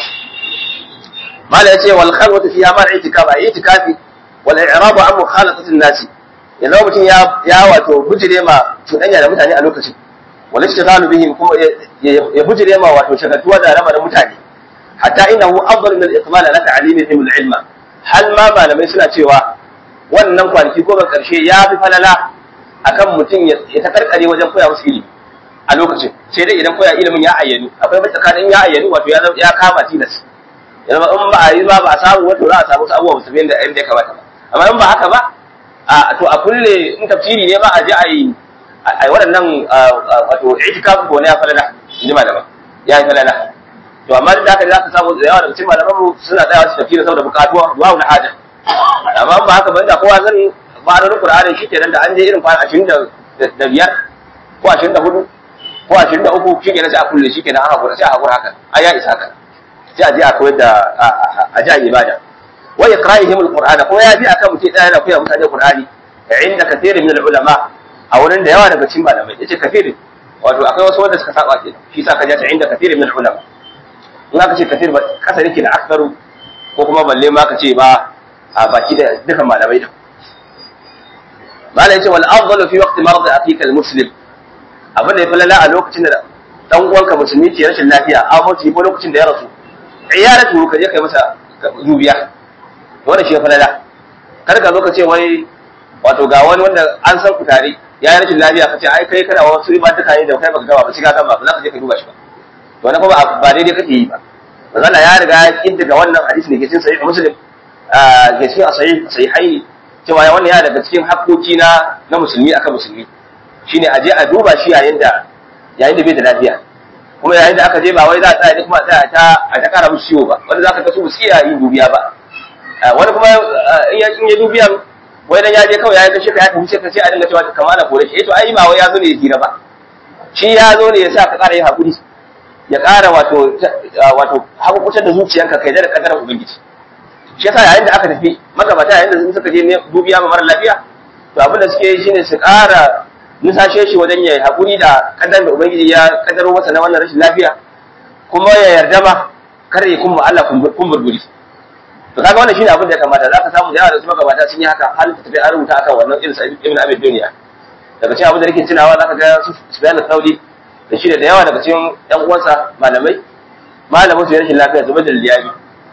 mala yace wal khalwatu fiha ma i'tikaf ay i'tikafi wal i'rab an mukhalatati an-nas ya zama mutum ya ya wato bujire ma cuɗanya da mutane a lokacin wal ishtighalu bihim kuma ya bujire ma wato shagaltuwa da rama da mutane hatta innahu afdal min al-iqbal ala ta'limihim al-ilma hal ma malamai suna cewa wannan kwanaki goma karshe ya fi falala akan mutum ya ta karkare wajen koya musu ilimi a lokacin, sai dai idan koya ilimin ya ayyanu, akwai mai tsakanin ya ayyanu wato ya ya kama tilas, yanzu in ba a yi ba ba a samu wato za a samu abubuwa musu da yadda ya kamata ba, amma in ba haka ba a to a kulle in tafsiri ne ba a je a yi a yi waɗannan wato itikafu ko ne ya falala in ji malama ya yi falala. To amma duk da haka za ka samu da yawa daga cikin malaman mu suna tsaya su tafsiri saboda bukatuwa du'a na haja, amma ba haka ba da kowa zan ma'anonin Qur'ani shi kenan da an je irin kwana ashirin da biyar ko ashirin da hudu ko ashirin da uku shi kenan sai a kulle shi kenan an hakura sai a hakura haka ai ya isa haka sai a je a koyar da a ji a ibada wa iqra'ihim alqur'ana ko ya bi akan mutum ɗaya yana koya mutane Qur'ani inda kathirin min ulama a wurin da yawa daga cikin malamai yace kathirin wato akwai wasu wanda suka saba ke shi sa ka ji ta inda kathirin min ulama in aka ce kathir ba kasa yake da aksaru ko kuma balle ma ka ce ba a baki da dukan malamai da malai yace wal afdalu fi waqti marad aqiqa al muslim abin da ya falala a lokacin da dan uwanka musulmi ke rashin lafiya a mutu ko lokacin da ya rasu iyalatu ka je kai masa dubiya wannan shi ya falala kar ka zo ka ce wai wato ga wani wanda an san ku tare ya yi rashin lafiya ka ce ai kai kana wasu ibadaka ne da kai baka gaba ba shi ka gaba ba za ka je ka duba shi ba to wannan kuma ba daidai kake yi ba manzo ya riga ya kinta ga wannan hadisi ne ke cikin sahih muslim a ke cikin sahih sahihaini cewa ya wannan ya daga cikin hakkoki na na musulmi akan musulmi shine aje a duba shi yayin da yayin da bai da lafiya, kuma yayin da aka je ba wai za a tsaya ne kuma tsaya ta a ta kara musu ciwo ba, wanda zaka ga su ba su iya yin dubiya ba, wani kuma in ya dubiya wai dan ya je kawai ya ga shi ka ya tafi sai ka ce a dinga cewa kamala kore shi, eh to ai ba wai ya zo ne ya hira ba, shi ya zo ne ya sa ka kara yin hakuri ya kara wato wato hakukutar da zuciyanka kai da kadarin ubangiji. Shi yasa yayin da aka tafi magabata yayin da suka je dubiya ma mara lafiya, to abin da suke yi shine su kara nusashe shi wajen ya haƙuri da ƙaddar da Ubangiji ya ƙaddaro masa na wannan rashin lafiya, kuma ya yarda ma kar ya kuma Allah kumburburi. To kaga wannan shine abin da ya kamata, za ka samu da yawa da su magabata sun yi haka, har ta tafi an rubuta akan wannan irin sa'id ibn Abi Dunya. Daga cikin abin da nake tunawa za ka ga su Sufyan al-Thawri da shi da yawa daga cikin ƴan uwansa malamai, malamin su rashin lafiya zuba da liyabi.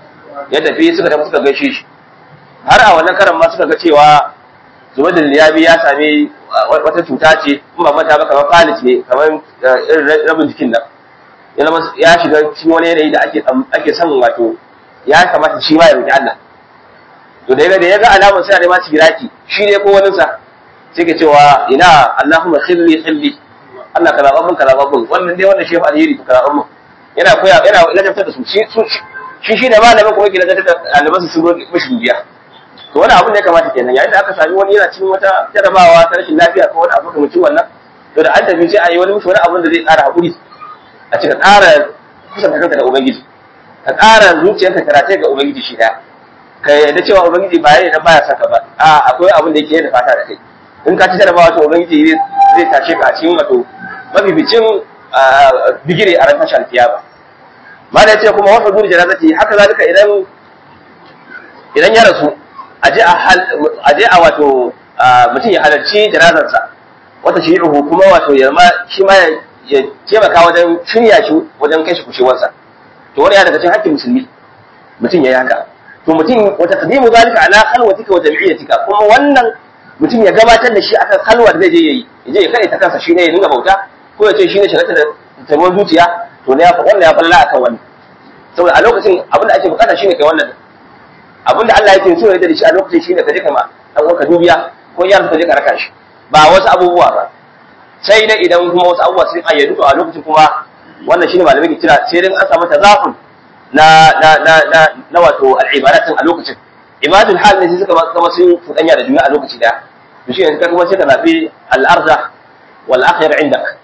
Ya tafi suka tafi suka gaishe shi. Har a wannan karan ma suka ga cewa zuba da liyabi ya sami wata cuta ce in ba mata ba kamar falis ne kamar rabin jikin nan ya zama ya shiga cikin wani yanayi da ake ake son wato ya kamata shi ma ya roki Allah. To da yaga da yaga alamar sai da ma sigiraki shi ne ko wani sa sai ke cewa ina Allahumma khilli khilli Allah ka zaba mun ka zaba mun wannan dai wannan shi fa alheri ka zaba mun yana koya yana ladabtar da su shi shi shi da malamin kuma ke ladabtar da albasu sun roki mishi dubiya. To wani abin da ya kamata kenan yayin da aka sami wani yana cikin wata jarabawa ta rashin lafiya ko wani abu da mutum wannan, to da an tafi sai a yi wani mutum wani abin da zai ƙara haƙuri a cika ƙara kusanta kanka da ubangiji, ka ƙara zuciyarka karate ga ubangiji shi ɗaya, ka yarda cewa ubangiji ba yana baya saka ba, a akwai abin da yake da fata da kai, in ka ci jarabawa to ubangiji zai tashe ka a cikin wato mafificin bigire a ran tashar kiyama. Ma da ce kuma wasu duri janazati haka zalika idan idan ya rasu aje a wato mutum ya halarci janazarsa wata shi ruhu kuma wato ya ma shi ma ya taimaka wajen shirya shi wajen kai shi kushewarsa. To wani ya daga cikin haƙƙin musulmi mutum ya yi haka. To mutum wata taqdimu zalika ala khalwatika wa jam'iyyatika, kuma wannan mutum ya gabatar da shi akan halwa da zai je yayi yaje ya kare ta kansa shi ne ya dinga bauta ko ya ce shi ne shirata da taimon zuciya, to ne wannan ya falla akan wannan, saboda a lokacin abin da ake bukata shine kai wannan abinda Allah yake so ya da shi a lokacin shine ka je kama dan uwanka dubiya ko yaron ka je ka raka shi, ba wasu abubuwa ba. Sai dai idan kuma wasu abubuwa sun ayyadu to a lokacin kuma wannan shine malamai ke kira sai dai an samu tazafun na na na na, na wato al-ibadatin a lokacin. Ibadul hal ne suka zama sun fudanya da juna a lokaci daya. To shi ne kuma sai ka zabi al-arza wal akhir indak.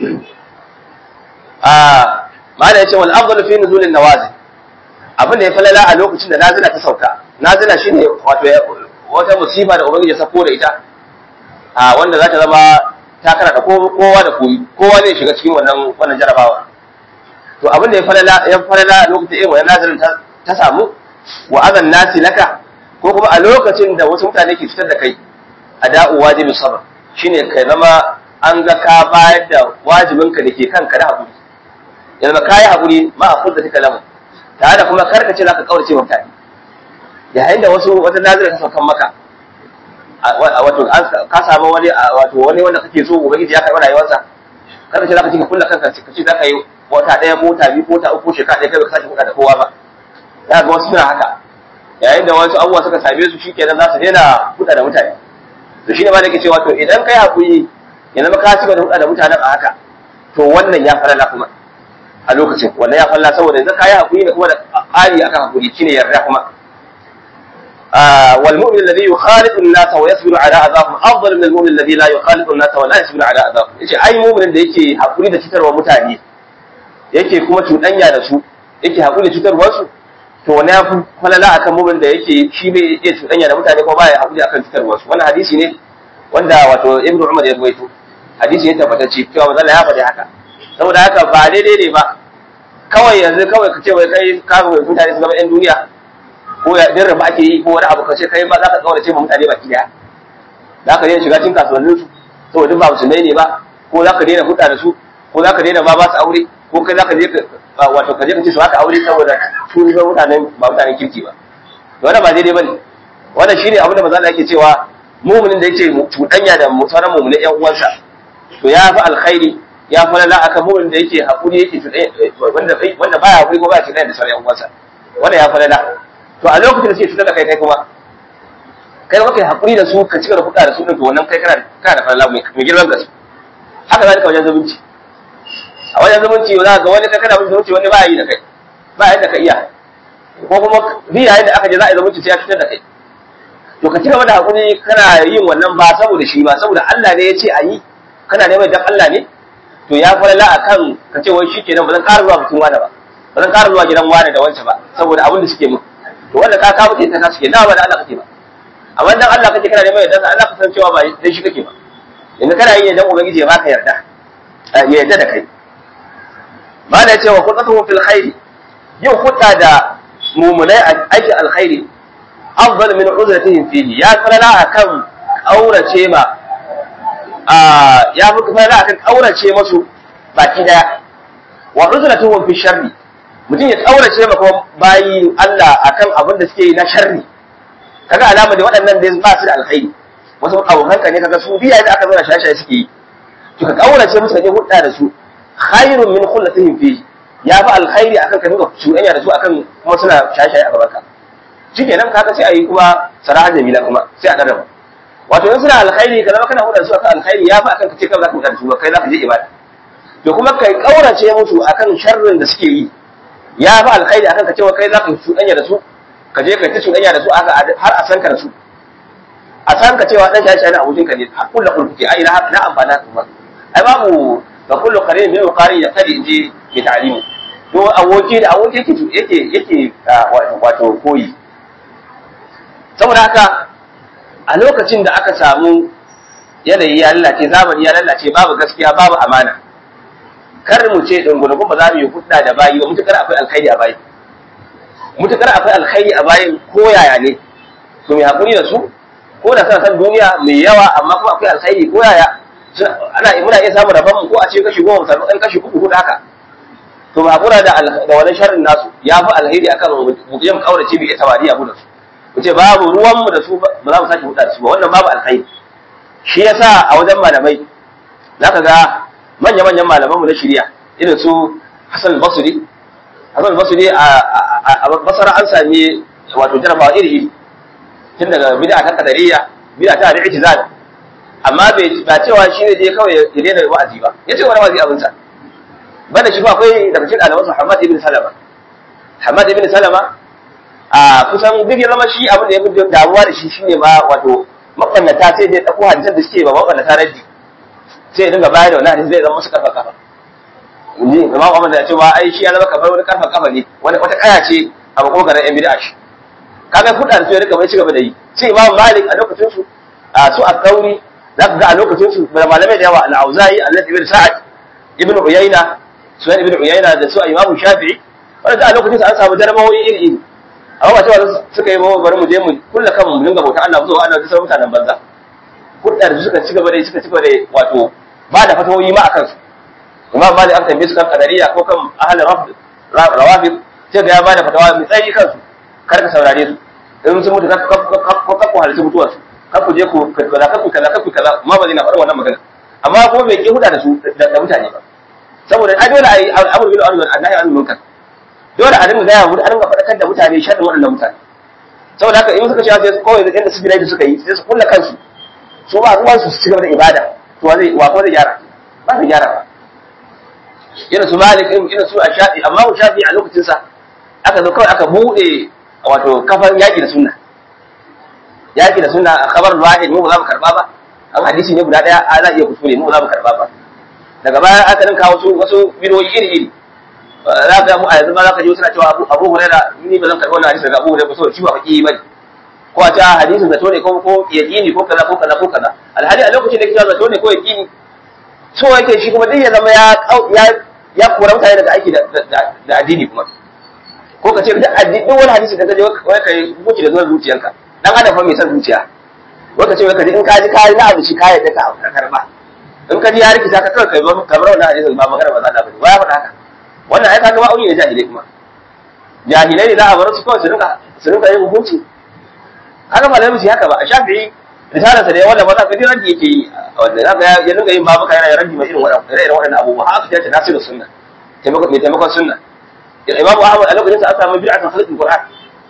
Ah malai yace wal afdalu fi nuzul an-nawazil, abin da ya falala a lokacin da nazila ta sauka. Nazila shine wato wata musiba da ubangiji ya sako da ita, a wanda za ta zama ta karata kowa da koyi, kowa zai shiga cikin wannan wannan jarabawa. To abin da ya falala ya falala a lokacin irin wannan nazilin ta, ta samu wa azan nasi laka, ko kuma a lokacin da wasu mutane ke fitar da kai ada'u wajibi sabr, shine kai zama an ga ka bayar da wajibinka da ke kanka da hakuri, ya zama kayi hakuri ma a furta take lamu tare da kuma karkace zaka kaurace wa mutane. yayin da wasu wata nazira ta saukan maka wato ka samu wani wato wani wanda kake so ubangiji ya karɓi rayuwarsa kada ce zaka ci ka kulla kanka ka ce zaka yi wata ɗaya ko wata biyu ko wata uku shekara ɗaya kai baka sake kuɗa da kowa ba za ga wasu suna haka yayin da wasu abubuwa suka same su shikenan za su daina kuɗa da mutane to shine ma nake cewa to idan kai hakuri idan ka ci gaba da kuɗa da mutanen a haka to wannan ya falala kuma a lokacin wannan ya falala saboda yanzu kai hakuri da kuma da ƙari akan hakuri shine yarda kuma والمؤمن الذي يخالط الناس ويصبر على اذاهم افضل من المؤمن الذي لا يخالط الناس ولا يصبر على اذاهم yace ai mu'minin da yake hakuri da cutarwa mutane yake kuma cuɗanya da su yake hakuri da cutarwar su to wani ya falala akan mu'min da yake shi bai iya cuɗanya da mutane kuma baya hakuri akan cutarwar su wannan hadisi ne wanda wato Ibn Umar ya rawaito hadisi ne tabbatacce cewa manzo ya faɗi haka saboda haka ba daidai ne ba kawai yanzu kawai ka ce wai kai ka ga mutane su zama yan duniya ko ya din raba ake yi ko wani abu kace kai ba za ka kaurace ma mutane baki daya za ka daina shiga cikin kasuwannin su saboda ba musulmai ne ba ko za ka daina hudda da su ko za ka daina ba ba su aure ko kai za ka je ka wato ka je ka ce su haka aure saboda su ne mutanen ba mutanen kirki ba wannan ba daidai bane wannan shine abin da manzo Allah yake cewa mu'minin da yake cuɗanya da sauran mu'minai ƴan uwansa to ya fi alkhairi ya fi lalla akan mu'minin da yake hakuri yake cuɗanya wanda wanda baya hakuri ko baya cuɗanya da sauran ƴan uwansa wannan ya fi lalla to a lokacin da suke cutar da kai kai kuma kai kuma kai hakuri da su ka cika da kuɗa da su din to wannan kai kana kana da falala mai girman gaske haka zalika wajen zumunci a wajen zumunci za ga wani kai kana bin zumunci wani ba yi da kai ba yadda ka iya ko kuma bi yayin da aka je za a yi zumunci sai ya cutar da kai to ka cika da hakuri kana yin wannan ba saboda shi ba saboda Allah ne ya ce a yi kana neman dan Allah ne to ya falala akan ka ce wai shikenan ba zan ƙara zuwa mutum wani ba ba zan ƙara zuwa gidan wani da wancan ba saboda abin da suke mu to wanda ka kawo ta ka suke da ba da Allah kake ba amma dan Allah kake kana neman yarda Allah ka san cewa ba dan shi kake ba yanzu kana yin dan ubangiji ya baka yarda ya yarda da kai ba da cewa qudatuhum fil khair yin hudda da mu'minai a aikin alkhairi afdal min uzratihim fihi ya falala akan kaurace ma ya fi falala akan kaurace musu baki daya wa uzratuhum fi sharri mutum ya kaurace maka bayi Allah akan abin da suke yi na sharri kaga alama da waɗannan da ba su da alkhairi wasu abokanka ne kaga su biya da aka zo da shashaye suke yi to ka kaurace musu kaje hudda da su khairun min khullatihim fi ya fi alkhairi akan ka dinga cuɗanya da su akan kuma suna shashaye a gabanka shikenan kaga sai ayi kuma sarahan jamila kuma sai a dara wato in suna alkhairi ka zama kana hudda su akan alkhairi ya fi akan ka ce kai za ka hudda da su kai za ka je ibada to kuma kai kaurace musu akan sharrin da suke yi ya fi alkhairi akan ka cewa kai za ka cuɗanya da su ka je kai ta cuɗanya da su har a san ka da su a san ka cewa dan shaye-shaye na abokin ka ne a kullu kulkuke ai na na amfana kuma ai babu ga kullu qarin bil qari ya kadi inji bi ta'limi to aboki da aboki yake yake yake wato koyi saboda haka a lokacin da aka samu yanayi ya lalace zamani ya lalace babu gaskiya babu amana kar mu ce dungunugun ba za mu yi hudda da bayi ba mutukar akwai alkhairi a bayi mutukar akwai alkhairi a bayin ko yaya ne to mai hakuri da su ko da suna san duniya mai yawa amma kuma akwai alkhairi ko yaya ana muna iya samun rabon mu ko a ce kashi goma mu ɗan kashi uku hudu haka to ba hakura da da wani sharrin nasu ya fi alkhairi akan mu je mu kaurace bi ita wadiya mu da su mu ce babu ruwan mu da su ba za mu sake hudda da su ba wannan babu alkhairi shi yasa a wajen malamai zaka ga manya-manyan malamanmu na shirya irin su Hassan al-Basri Hassan al-Basri a Basra an sami wato jarabawa iri-iri tun daga bid'a ta qadariyya bid'a ta al-i'tizal amma bai ba cewa shi ne je kawai ya daina wa'azi ba yace wani wa'azi abin sa banda shi ba akwai daga cikin alamansu Hamad ibn Salama Hamad ibn Salama a kusan duk ya zama shi abin da ya fi damuwa da shi shine ma wato mabannata sai dai dauko hadisan da suke ba mabannata raddi sai ya dinga bayar da wani hadisi zai zama musu karfa kafa inji imam Ahmad ya ce ba ai shi ya zama kamar wani karfa kafa ne wani wata kaya ce a makogaran yan bid'a shi kaga kudin su ya rika bai cigaba da yi sai imam Malik a lokacin su a su al-Thawri zaka ga a lokacin su da malamai da yawa al-Auza'i Allathi ibn Sa'ad ibn Uyayna Sunan ibn Uyayna da su imam Shafi'i wanda a lokacin su an samu jarabawoyi iri iri amma ba cewa suka yi mawa bari mu je mu kulla kanmu mu dinga bauta Allah zuwa Allah da sauran mutanen banza kudar da suka ci gaba da suka ci gaba da wato ba da fatawoyi ma akan su imam Malik an tambaye su kan qadariya ko kan ahlul rafd rawafid sai ga ya ba da fatawa mai tsayi kansu kar ka saurare su in sun mutu ka ka ku halitta mutuwar su ka ku je ku kaza ka ku kaza ka ku kaza ma ba zai na faɗa wannan magana amma kuma bai ki huda da su da mutane ba saboda ai dole ai amru bil ma'ruf wa nahy anil munkar dole a dinga gaya a dinga faɗakar da mutane sharrin waɗannan mutane saboda haka in suka ce sai kawai yadda su bilai da suka yi sai su kulla kansu su ba ruwan su ci gaba da ibada to wa zai wa ko zai gyara ba zai gyara ba irin su malik irin su ashafi amma shafi a lokacin sa aka zo kawai aka bude wato kafar yaki da sunna yaki da sunna khabar wahid mu ba za mu karba ba an hadisi ne guda daya a za iya kuskure mu ba za mu karba ba daga baya aka dinka wasu wasu bidoyi iri iri za ka mu a yanzu ma za ka ji suna cewa Abu Hurairah ni ba zan karɓi wannan hadisi daga Abu Hurairah ba saboda shi ba faqih bane ko a ta hadisin zato ne ko ko yaqini ko kaza ko kaza ko kaza alhali a lokacin da kike zato ne ko yaqini so yake shi kuma duk ya zama ya ya ya kora mutane daga aiki da da addini kuma ko ka ce duk addini duk wani hadisi da kaje wai kai buci da zuwa zuciyanka dan adam fa mai san zuciya wai ka ce wai ka ji in ka ji kai na abu shi kai da ka karba in ka ji ya rikita ka kawai kai ba kamar wannan hadisin ba magana ba za ta bane wai ya faɗa haka wannan ai kaga ma'auni ne jahilai kuma jahilai ne za a bar su kawai su rinka su rinka yin hukunci haka malamin shi haka ba a shafi'i risalar sa da wanda ba za ka ji ranki yake yi wanda za ka ya rinka yin babuka yana ranki mai irin waɗannan irin waɗannan abubuwa haka ta ce nasiru sunna taimako mai taimakon sunna imamu ahmad a lokacin sa aka samu bid'atun khalqul qur'an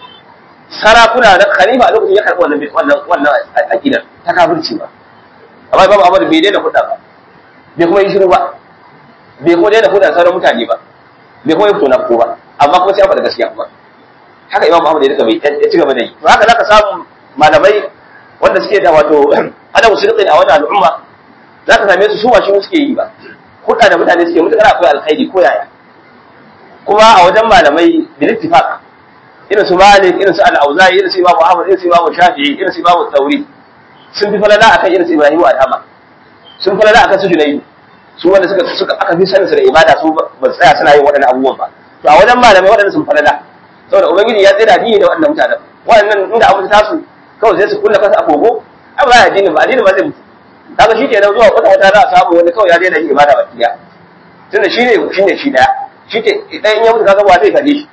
sarakuna da khalifa a lokacin ya karɓi wannan wannan wannan aqidar ta kafirci ba amma imamu ahmad bai daina kuɗa ba bai kuma yi shiru ba bai kuma daina kuɗa sauran mutane ba bai kuma yi fito na ko ba amma kuma sai an faɗa gaskiya kuma haka imam Ahmad ya bai ya ci gaba da yi to haka zaka samu malamai wanda suke da wato adabu sidqin a wannan al'umma zaka same su su ba shi suke yi ba kuɗa da mutane suke mutakar akwai alkhairi ko yaya kuma a wajen malamai bil ittifaq irin su Malik irin su Al-Auza'i irin su Imam Ahmad irin su Imam Shafi'i irin su Imam Thawri sun fi falala akan irin su Ibrahim Adhama sun falala akan su Junayd su wanda suka suka aka fi sanin su da ibada su ba tsaya suna yin waɗannan abubuwan ba to a wajen malamai waɗannan sun falala saboda ubangiji ya tsira dini da waɗannan mutanen waɗannan inda abu ta su kawai sai su kulla kansu a kogo ai ba ya dini ba addini ba zai mutu kaga shi kenan zuwa wata wata za a samu wani kawai ya daina yin ibada ba kiya tunda shi ne shi ne shi daya shi ke idan in ya mutu kaga ba zai kaje shi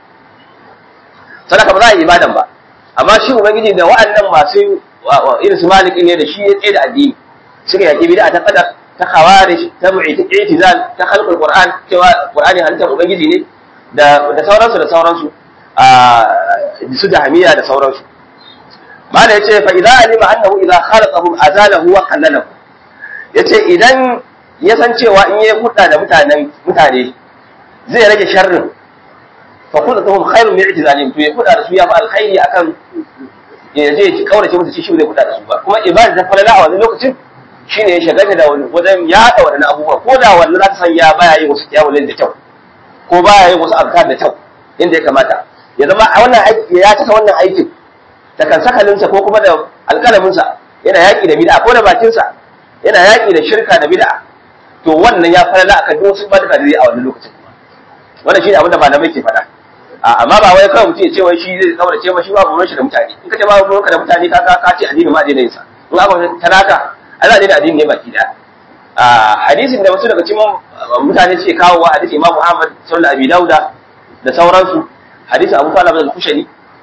sadaka ba za a yi ibadan ba amma shi ubangiji da waɗannan masu irin su maliki ne da shi ya tsaye da addini suka yaki bid'a ta qadar ta khawarij ta mu'tazil ta khalqul qur'an cewa qur'ani halittar ubangiji ne da da sauransu da sauransu a su jahmiya da sauransu mala yace fa idza alima annahu idza khalaqahum azalahu wa qallalahu yace idan ya san cewa in yayi hudda da mutanen mutane zai rage sharrin fa kullatuhum khairun min i'tizalihim to ya hudda da su ya fa alkhairi akan ya je kaurace musu shi zai hudda da su ba kuma ibada ta falala a wannan lokacin shine ya shagata da wajen yaɗa waɗannan abubuwa ko da wannan za ta san ya baya yin wasu kiyawulin da kyau ko baya yin wasu azkar da kyau inda ya kamata ya zama a wannan aiki ya taka wannan aikin da kan sakalinsa ko kuma da alƙalaminsa yana yaƙi da bid'a ko da bakinsa yana yaƙi da shirka da bid'a to wannan ya falala akan duk wasu barka da zai a wannan lokacin wannan shine abin da malamai ke faɗa amma ba wai kawai mutum ya ce wai shi zai kaurace ma shi ba ruwan shi da mutane in ka ce ba ruwan ka da mutane ka ka ce addini ma daina yin sa in aka talaka Allah ne da addini ne baki daya hadisin da wasu daga cikin mutane suke kawo wa hadisi Imam Muhammad sallallahu alaihi Dauda da sauransu hadisin Abu Talib al-Kushani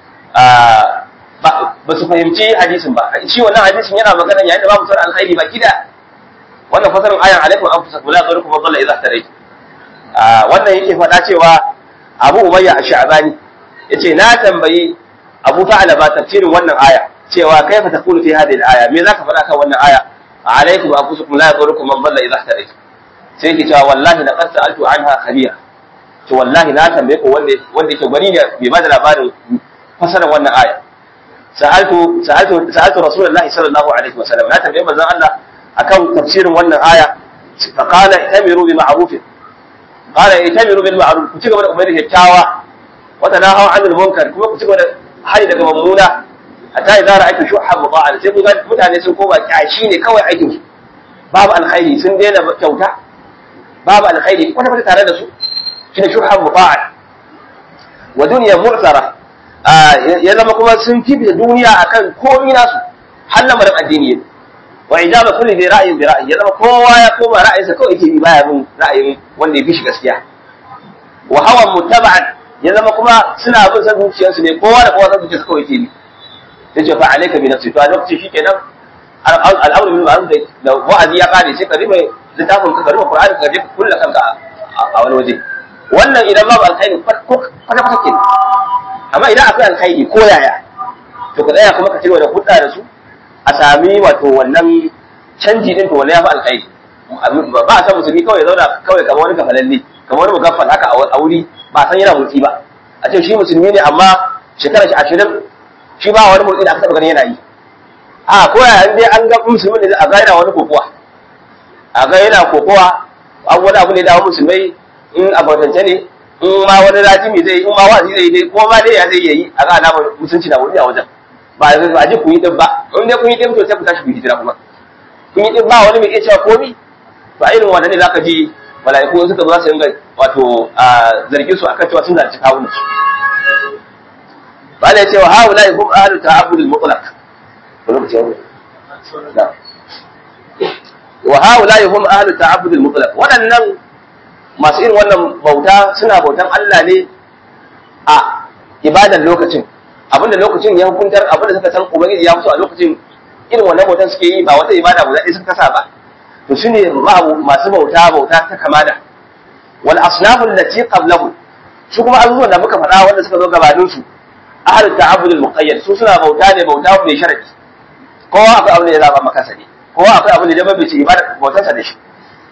ba su fahimci hadisin ba shi wannan hadisin yana magana yayin da babu sauran alkhairi baki daya wannan fasarin ayan alaikum anfusakum la yadurukum man dhalla idha ihtadaytum wannan yake faɗa cewa Abu Umayya Ash-Sha'bani yace na tambayi Abu Ta'ala ba tafsirin wannan aya cewa kaifa taqulu fi hadhihi al-aya me zaka faɗa kan wannan aya alaikum anfusakum la yadurukum man dhalla idha ihtadaytum sai yake cewa wallahi laqad sa'altu anha khabira to wallahi na tambaye ko wanda wanda yake gwani ne bai ba da labarin fasarar wannan aya sa'altu sa'altu sa'altu rasulullahi sallallahu alaihi wasallam na tambaye manzon Allah akan tafsirin wannan aya fa qala itamiru bi ma'ruf qala itamiru bil ma'ruf ku ci gaba da umarni kyakkyawa wa tanahu 'anil munkar kuma ku ci gaba da hari daga mummuna hatta idza ra'aytu shuhha muta'al sai ku ga mutane sun koma kyashi ne kawai aikin su babu alkhairi sun daina kyauta babu alkhairi kwata kwata tare da su shine shuhha muta'al wa dunya mu'zara ya zama kuma sun fifita duniya akan komai nasu har lamarin addini ne wa ijaba kulli bi ra'yin bi ra'yi ya zama kowa ya koma ra'ayinsa kawai yake bi baya bin ra'ayin wanda ya fi shi gaskiya wa hawa mutaba'an ya zama kuma suna bin san zuciyarsu ne kowa da kowa san zuciyarsa kawai yake bi sai ce fa alayka bi nafsi to a lokacin shikenan al'amru bil ma'ruf da wa'azi ya kare sai ka riba littafin ka riba Qur'ani ka je kullu kanka a wani waje wannan idan babu alkhairi ko kwata kwata ke amma idan akwai alkhairi ko yaya to ka tsaya kuma ka cigaba da hudda da su a sami wato wannan canji din to wannan ya fi alkhairi ba a san musulmi kawai ya zauna kawai kamar wani gafalalle kamar wani mugaffal haka a wuri ba san yana motsi ba a ce shi musulmi ne amma shekara shi ashirin shi ba wani motsi da aka taɓa ganin yana yi a ko yaya dai an ga musulmi ne a ga yana wani kokowa a ga yana kokowa an wani abu ne da musulmai in abatance ne in ma wani rajimi zai in ma wazi zai dai ko ma dai ya zai yi a ga alamar musulunci na wuri a wajen ba a ji kun yi din ba in dai kun yi din to sai ku tashi ku hijira kuma kun yi din ba wani mai iya cewa komi to a irin wannan ne zaka ji mala'iku suka zo su dinga wato zargin su akan cewa sun zarci kawunan su bala yace wa haula hum ahlu ta'abbudil mutlaq lokaci ya wa haula hum ahlu ta'abbudil mutlaq wadannan masu irin wannan bauta suna bautan Allah ne a ibadan lokacin abinda lokacin ya hukuntar abinda suka san ubangiji ya musu a lokacin irin wannan bautan suke yi ba wata ibada guda ɗaya suka kasa ba to shine masu bauta bauta ta kamada wal asnafu allati qablahu su kuma abubuwan da muka faɗa wanda suka zo gabanin su ahlu ta'abbudul muqayyad su suna bauta ne bauta mai sharadi kowa akwai abin da ya zaba maka sani kowa akwai abin da ya bace ibada bautar sa da shi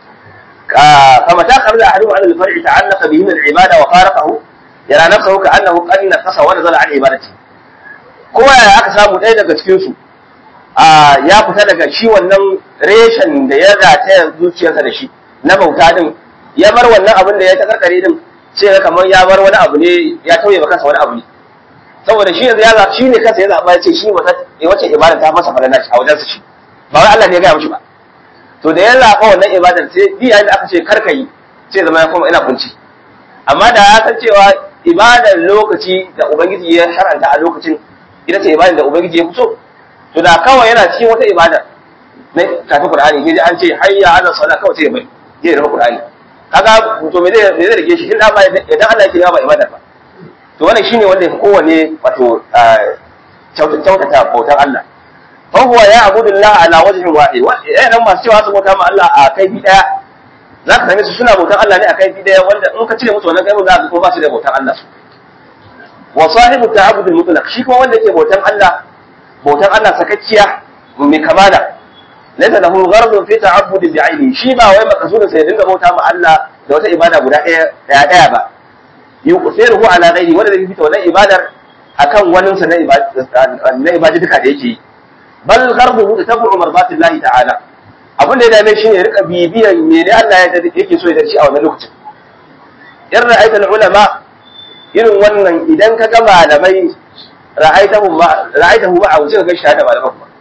kama ta qabla ahadum an al-far'i ta'allaqa bihi min al-ibada wa faraqahu yara nafsuhu ka'annahu qad naqasa wa nazala an ibadati kowa ya aka samu ɗaya daga cikin su ya fita daga shi wannan reshen da ya rataya zuciyarsa da shi na bauta din ya bar wannan abin da ya ta karkare din sai kamar ya bar wani abu ne ya tauye ba kansa wani abu ne saboda shi yanzu ya zaɓi shi ne kansa ya zaɓa ya ce shi wata wace ibada ta masa falala a wajensa shi ba wai Allah ne ya gaya mishi ba to da ya zaɓa wannan ibadar sai bi yayin da aka ce karka yi sai zama ya koma ina kunci amma da ya san cewa ibadar lokaci da ubangiji ya shar'anta a lokacin ita ce ibadar da ubangiji ya fito to da kawai yana cikin wata ibada ne kafin Qur'ani sai an ce hayya ala salat kawai sai ya bai ya rubuta Qur'ani kaga to me zai me zai rike shi idan ba idan Allah ya kira ba ibada ba to wannan shine wanda ya kowane wato kyautata bautar Allah fa huwa ya abudullah ala wajhin wahid nan masu cewa su bauta ma Allah a kai bi daya zaka same su suna bautar Allah ne a kai bi daya wanda in ka cire musu wannan kai za ka ko ba su da bautar Allah su wa sahibu ta'abbudul mutlaq shi kuma wanda yake bautar Allah bautar Allah sakacciya mai kamala laysa lahu gharadun fi ta'abbudi bi'aini shi ba wai makasudin sai dinga bauta ma Allah da wata ibada guda daya daya ba yuqsiruhu ala ghairi wanda zai fita wannan ibadar akan wani sa na ibada na ibada duka da yake bal gharduhu tatabbu mardatillahi ta'ala abin da ya dame shi ne rika bibiyan me ne Allah ya yake so ya dace a wannan lokacin in ra'aita ulama irin wannan idan ka ga malamai ra'aitahu ma ra'aitahu ma a wuce ga shahada malaman ba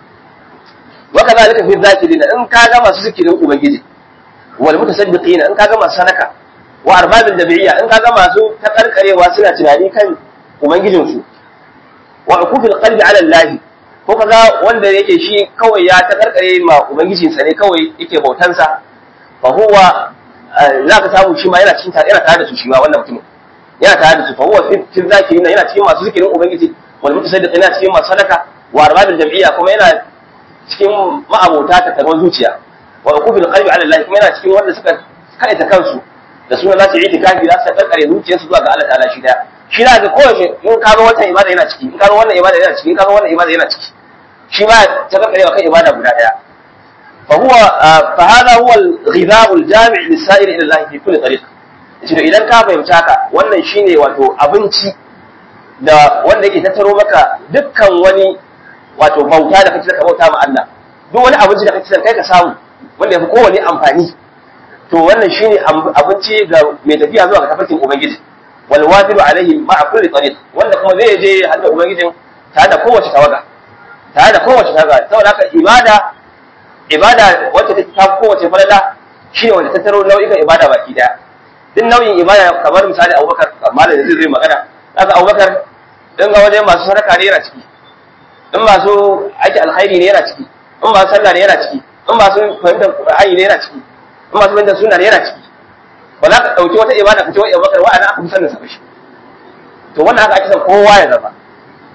wa kadhalika fi dhakirina in ka ga masu zikirin ubangiji wal mutasaddiqina in ka ga masu sadaka wa arbabin dabi'iyya in kaga masu takarkarewa suna tunani kan ubangijinsu wa ukufil qalbi ala Allah ko kaga wanda yake shi kawai ya takarkare ma ubangijinsa ne kawai yake bautansa fa huwa zaka samu shi ma yana cikin yana tare da su shi ma wannan mutumin yana tare da su fa huwa fi zakirin yana cikin masu zikirin ubangiji wal mutasaddiqin yana cikin masu sadaka wa arbabin dabi'iyya kuma yana cikin ma'abota ta tarwon zuciya wa ukufil qalbi ala Allah kuma yana cikin wanda suka kaita kansu da suna za su yi itikafi za su karkare zuciyarsu zuwa ga Allah ta'ala shi daya shi da ga kowace in ka ga wata ibada yana ciki in ka ga wannan ibada yana ciki in ka ga wannan ibada yana ciki shi ba ta karkare kan ibada guda daya fa huwa fa hada huwa al-ghidha'u al-jami' lis-sa'ir ila Allah fi kulli tariq shi idan ka fahimta ka wannan shine wato abinci da wanda yake tattaro maka dukkan wani wato bauta da kake ka bauta ma Allah duk wani abinci da kake kai ka samu wanda yafi kowane amfani to wannan shine abinci ga mai tafiya zuwa ga tafarkin ubangiji wal wajibu alaihi ma'a kulli tariq wanda kuma zai je hadda ubangijin tare da kowace tawaga tare da kowace tawaga saboda haka ibada ibada wacce take ta kowace falala shine wanda tattaro nau'ikan ibada baki daya duk nau'in ibada kamar misali Abubakar malam da zai zai magana kaga Abubakar dan ga wajen masu sadaka ne yana ciki in masu aiki alkhairi ne yana ciki in masu sallah ne yana ciki in masu fahimtar Qur'ani ne yana ciki in masu fahimtar sunna ne yana ciki ba za ka dauki wata ibada ka ce wai Abubakar wa'ana aka fi sanin sa shi to wannan haka ake son kowa ya zama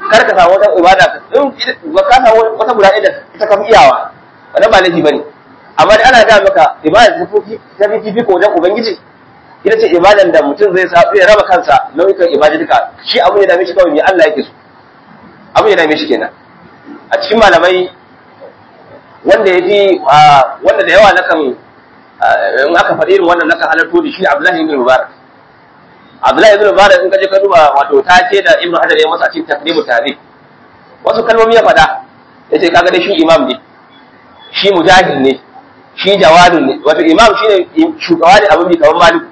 kar ka samu wata ibada in ka samu wata guda ɗaya ita ka fi iyawa wannan ba laifi bane amma dai ana ga maka ibada ta fi ta fi fifiko wajen ubangiji ita ce ibadan da mutum zai sa ya raba kansa nau'ikan ibada duka shi abu ne da mishi kawai me Allah yake so abu ne da mishi kenan a cikin malamai wanda ya fi wanda da yawa nakan in aka faɗi irin wannan nakan halarto da shi Abdullahi ibn Mubarak Abdullahi ibn Mubarak in ka je ka duba wato take da Ibn Hajar ya masa cikin takribu tabi wasu kalmomi ya faɗa yace kaga dai shi imam ne shi mujahid ne shi jawadun ne wato imam shine shugaba ne abin bi kamar maliku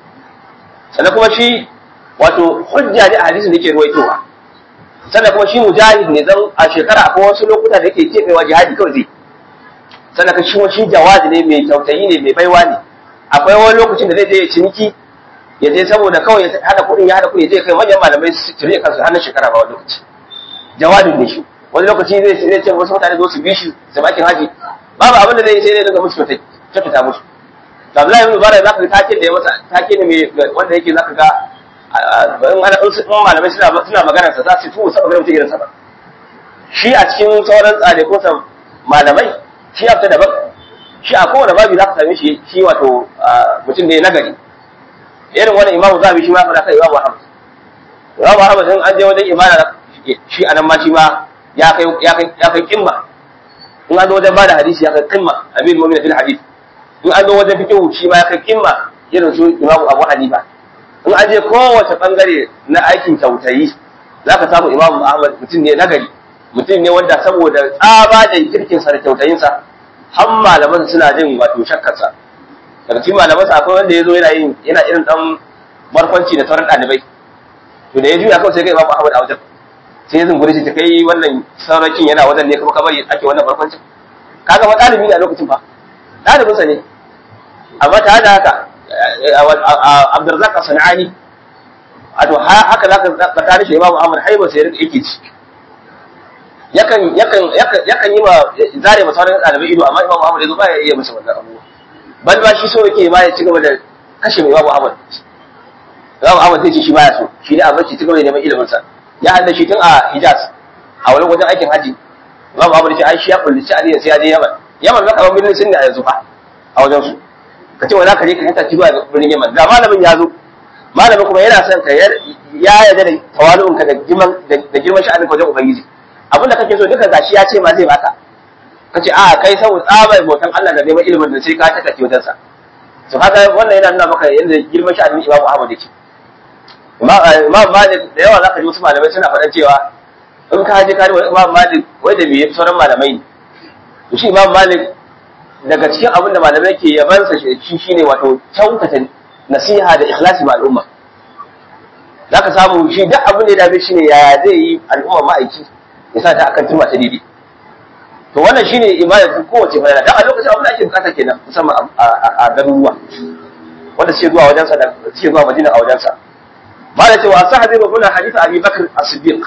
sannan kuma shi wato hujja ne a hadisin da yake ruwaitowa sannan kuma shi mujahid ne dan a shekara akwai wasu lokuta da yake kebewa jihadi kawai zai sannan ka shi shi jawadi ne mai kyautayi ne mai baiwa ne akwai wani lokacin da zai je ciniki ya je saboda kawai ya hada kuɗin ya hada kuɗi zai kai manyan malamai su tire kansu hannun shekara ba wani lokaci jawadin ne shi wani lokaci zai zai ce wasu mutane zo su bi shi su bakin haji babu abin da zai yi sai dai daga musu kyautata musu to Abdullahi ibn Mubarak zaka ga take da ya masa take ne mai wanda yake zaka ga in ana in malamai suna suna magana sa za su tu saboda mutum irin sa ba shi a cikin sauran tsare ko sa malamai shi ya fita daban shi a kowane babu za ka same shi shi wato mutum ne nagari irin wannan imamu zabi shi ma fara kai imamu Ahmad imamu Ahmad in an je wajen ibada shi anan ma shi ma ya kai ya kai ya kai kimma in an zo wajen bada hadisi ya kai kimma amin mu'min fil hadith in an zo wajen fiqh shi ma ya kai kimma irin su imamu Abu Hanifa in an je kowace bangare na aikin kyautayi zaka samu imamu Ahmad mutum ne nagari mutum ne wanda saboda tsaba da kirkin sa da kyautayin sa har malaman suna jin wato shakkar sa daga cikin malaman sa akwai wanda yazo yana yin yana irin dan barkwanci da sauran dalibai to da ya juya kawai sai ga imamu Ahmad a wajen sai ya zungure shi ta kai wannan saurakin yana wajen ne kuma kamar ake wannan barkwancin kaga fa dalibi ne a lokacin fa dalibin sa ne amma ta da haka Abdurrazzaq As-Sanani wato haka zaka tsakanin shi Imam Ahmad haiba sai yake ci yakan yakan yakan yi ma zare masa sauran dalibai ido amma Imam Ahmad yazo ba ya iya masa wannan abuwa bal ba shi so yake ma ya ci gaba da kashe Imam Ahmad Imam Ahmad sai shi ba ya so shi ne a bace ci gaba da neman ilimin sa ya hada shi tun a Hijaz a wani wajen aikin haji Imam Ahmad ce ai shi ya kulli ci aliyan sai ya je Yaman Yaman zaka ban birnin sunna yanzu fa a wajen su kace wala ka je ka hanta zuwa birnin Yaman ga malamin ya zo malamin kuma yana son ka ya yarda da tawalu'un ka da girman da girman sha'anin ka wajen ubangiji abinda kake so duka gashi ya ce ma zai baka kace a kai saboda tsabar bautan Allah da neman ilimin da sai ka taka ki wajen sa to haka wannan yana nuna maka yanda girman sha'anin Imam Ahmad yake Imam Malik da yawa zaka ji wasu malamai suna faɗan cewa in ka je ka ji Imam Malik wai da me sauran malamai ne to shi Imam Malik daga cikin abin da malamai ke yabansa shi shine wato kyautata nasiha da ikhlasi ma al'umma zaka samu shi duk abin da ya dace shine yaya zai yi al'umma ma'aiki ya sa ta akan turma ta didi to wannan shine ibada kowace fara da a lokacin abin da ake bukata kenan musamman a garuruwa wanda suke zuwa wajensa da suke zuwa Madina a wajensa ba da cewa sahabi ba kuna hadisi Abi Bakr As-Siddiq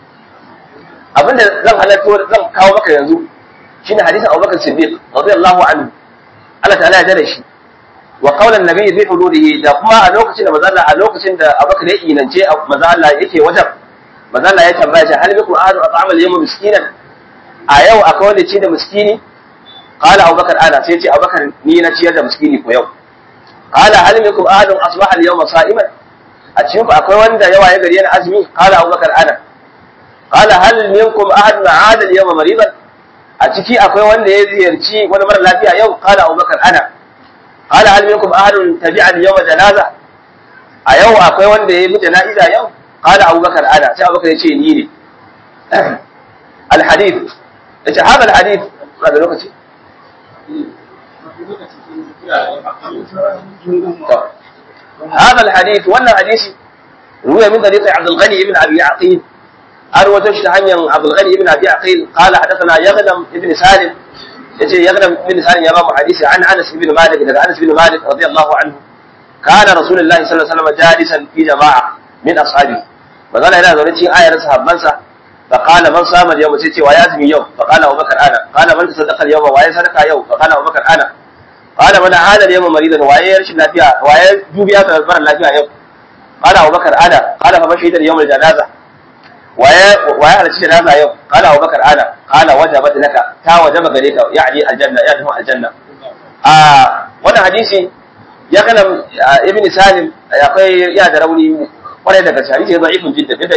abinda zan halatto zan kawo maka yanzu shine hadisin Abu Bakr Siddiq radiyallahu anhu Allah ta'ala ya dare shi wa qaulan nabiy bi hududihi da kuma a lokacin da manzo Allah a lokacin da Abu Bakr ya inance manzo Allah yake wajen manzo Allah ya tambaya shi hal bikum ahadu at'ama al-yawm miskinan a yau akwai wanda ci da miskini qala Abu Bakr ana sai ce Abu Bakr ni na ciyar da miskini ko yau qala hal bikum ahadun asbaha al-yawma sa'iman a cikin akwai wanda yawa ya gari yana azumi qala Abu Bakr ana qala hal minkum ahadun 'ada al-yawma maridan a ciki akwai wanda ya ziyarci wani mara lafiya yau qala Abubakar ana qala hal minkum ahadun tabi'a al-yawma janaza a yau akwai wanda ya yi jana'iza yau qala Abubakar ana sai Abubakar ya ce ni ne al-hadith yace hada al-hadith daga lokaci hada al-hadith wannan hadisi ruwa min tariqi Abdul Ghani ibn Abi Aqil أروى تشتهن عبد الغني بن أبي عقيل قال حدثنا يغنم بن سالم يجي يغنم بن سالم يرى حديث عن أنس بن مالك إذا أنس بن مالك رضي الله عنه كان رسول الله صلى الله عليه وسلم جالسا في جماعة من أصحابه فقال هنا ذلك آية نصحب منسى فقال من صام اليوم سيتي ويازمي يوم فقال أبو بكر أنا قال من تصدق اليوم ويا صدق يوم فقال أبو بكر أنا قال من عاد اليوم مريضا ويا يرشد لا فيها ويا جوبيا فأخبر لا فيها يوم قال أبو بكر أنا قال فمن شهد اليوم الجنازة waye waye halarci janaza yau qala abubakar ana qala wajabat laka ta wajaba gare ka yani aljanna ya tafi aljanna a wannan hadisi ya kana ibn salim akwai ya da rauni kwarai daga hadisi ya da'ifun jiddan da